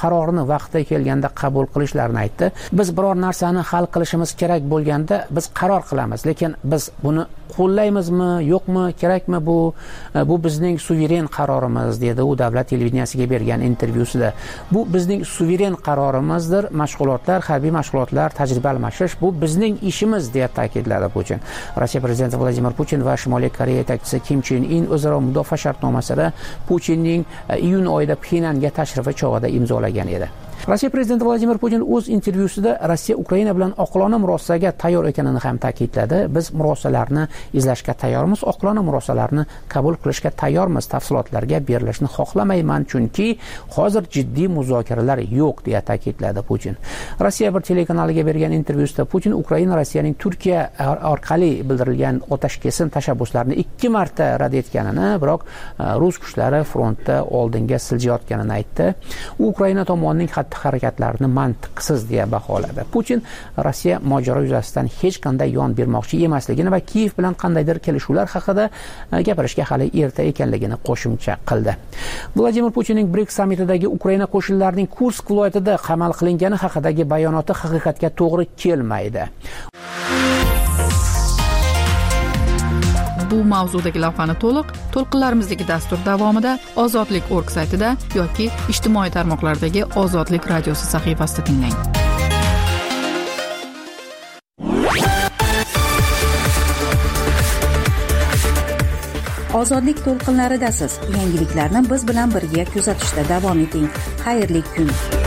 vaqti kelganda qabul qilishlarini aytdi. Biz biror narsani hal qilishimiz kerak bo'lganda biz qaror qilamiz, lekin biz buni qo'llaymizmi, yo'qmi, kerakmi bu bizning suveren qarorimiz dedi u davlat televideniyasiga bergan intervyusida. Bu bizning suveren qarorimizdir. Mashg'ulotlar, harbiy mashg'ulotlar, tajriba almashish bu bizning ishimiz deb ta'kidladi Putin. Rossiya prezidenti Vladimir Putin va Shimoliy Koreya yetakchisi Kim Chen In o'zaro mudofaa shartnomasini Putinning iyun oyida Pxenyanga tashrifi chog'ida imzolagan edi. Rossiya prezidenti Vladimir Putin o'z intervyusida Rossiya Ukraina bilan oqilona murosaga tayyor ekanini ham ta'kidladi. Biz murosalarni izlashga tayyormiz, oqilona murosalarni qabul qilishga tayyormiz. Tafsilotlarga berilishni xohlamayman, chunki hozir jiddiy muzokaralar yo'q deya ta'kidladi Putin. Rossiya bir telekanaliga bergan intervyusida Putin Ukraina Rossiyaning Turkiya orqali bildirilgan otashkesim tashabbuslarini 2 marta rad etganini, biroq rus kuchlari frontda oldinga siljayotganini aytdi. U Ukraina tomonining harakatlarini mantiqsiz deya baholadi. Putin Rossiya mojaro yuzasidan hech qanday yon bermoqchi emasligini va Kiyev bilan qandaydir kelishuvlar haqida gapirishga hali erta ekanligini qo'shimcha qildi. Vladimir Putinning BRICS sammitidagi Ukraina qo'shinlarining Kursk viloyatida qamal qilingani haqidagi bayonoti haqiqatga to'g'ri kelmaydi. Bu mavzudagi lavhani to'lqinlarimizdagi dastur davomida ozodlik.org saytida yoki ijtimoiy tarmoqlardagi Ozodlik radiosi sahifasida tinglang. Ozodlik to'lqinlaridasiz. Yangiliklarni biz bilan birga kuzatishda davom eting. Xayrli kun.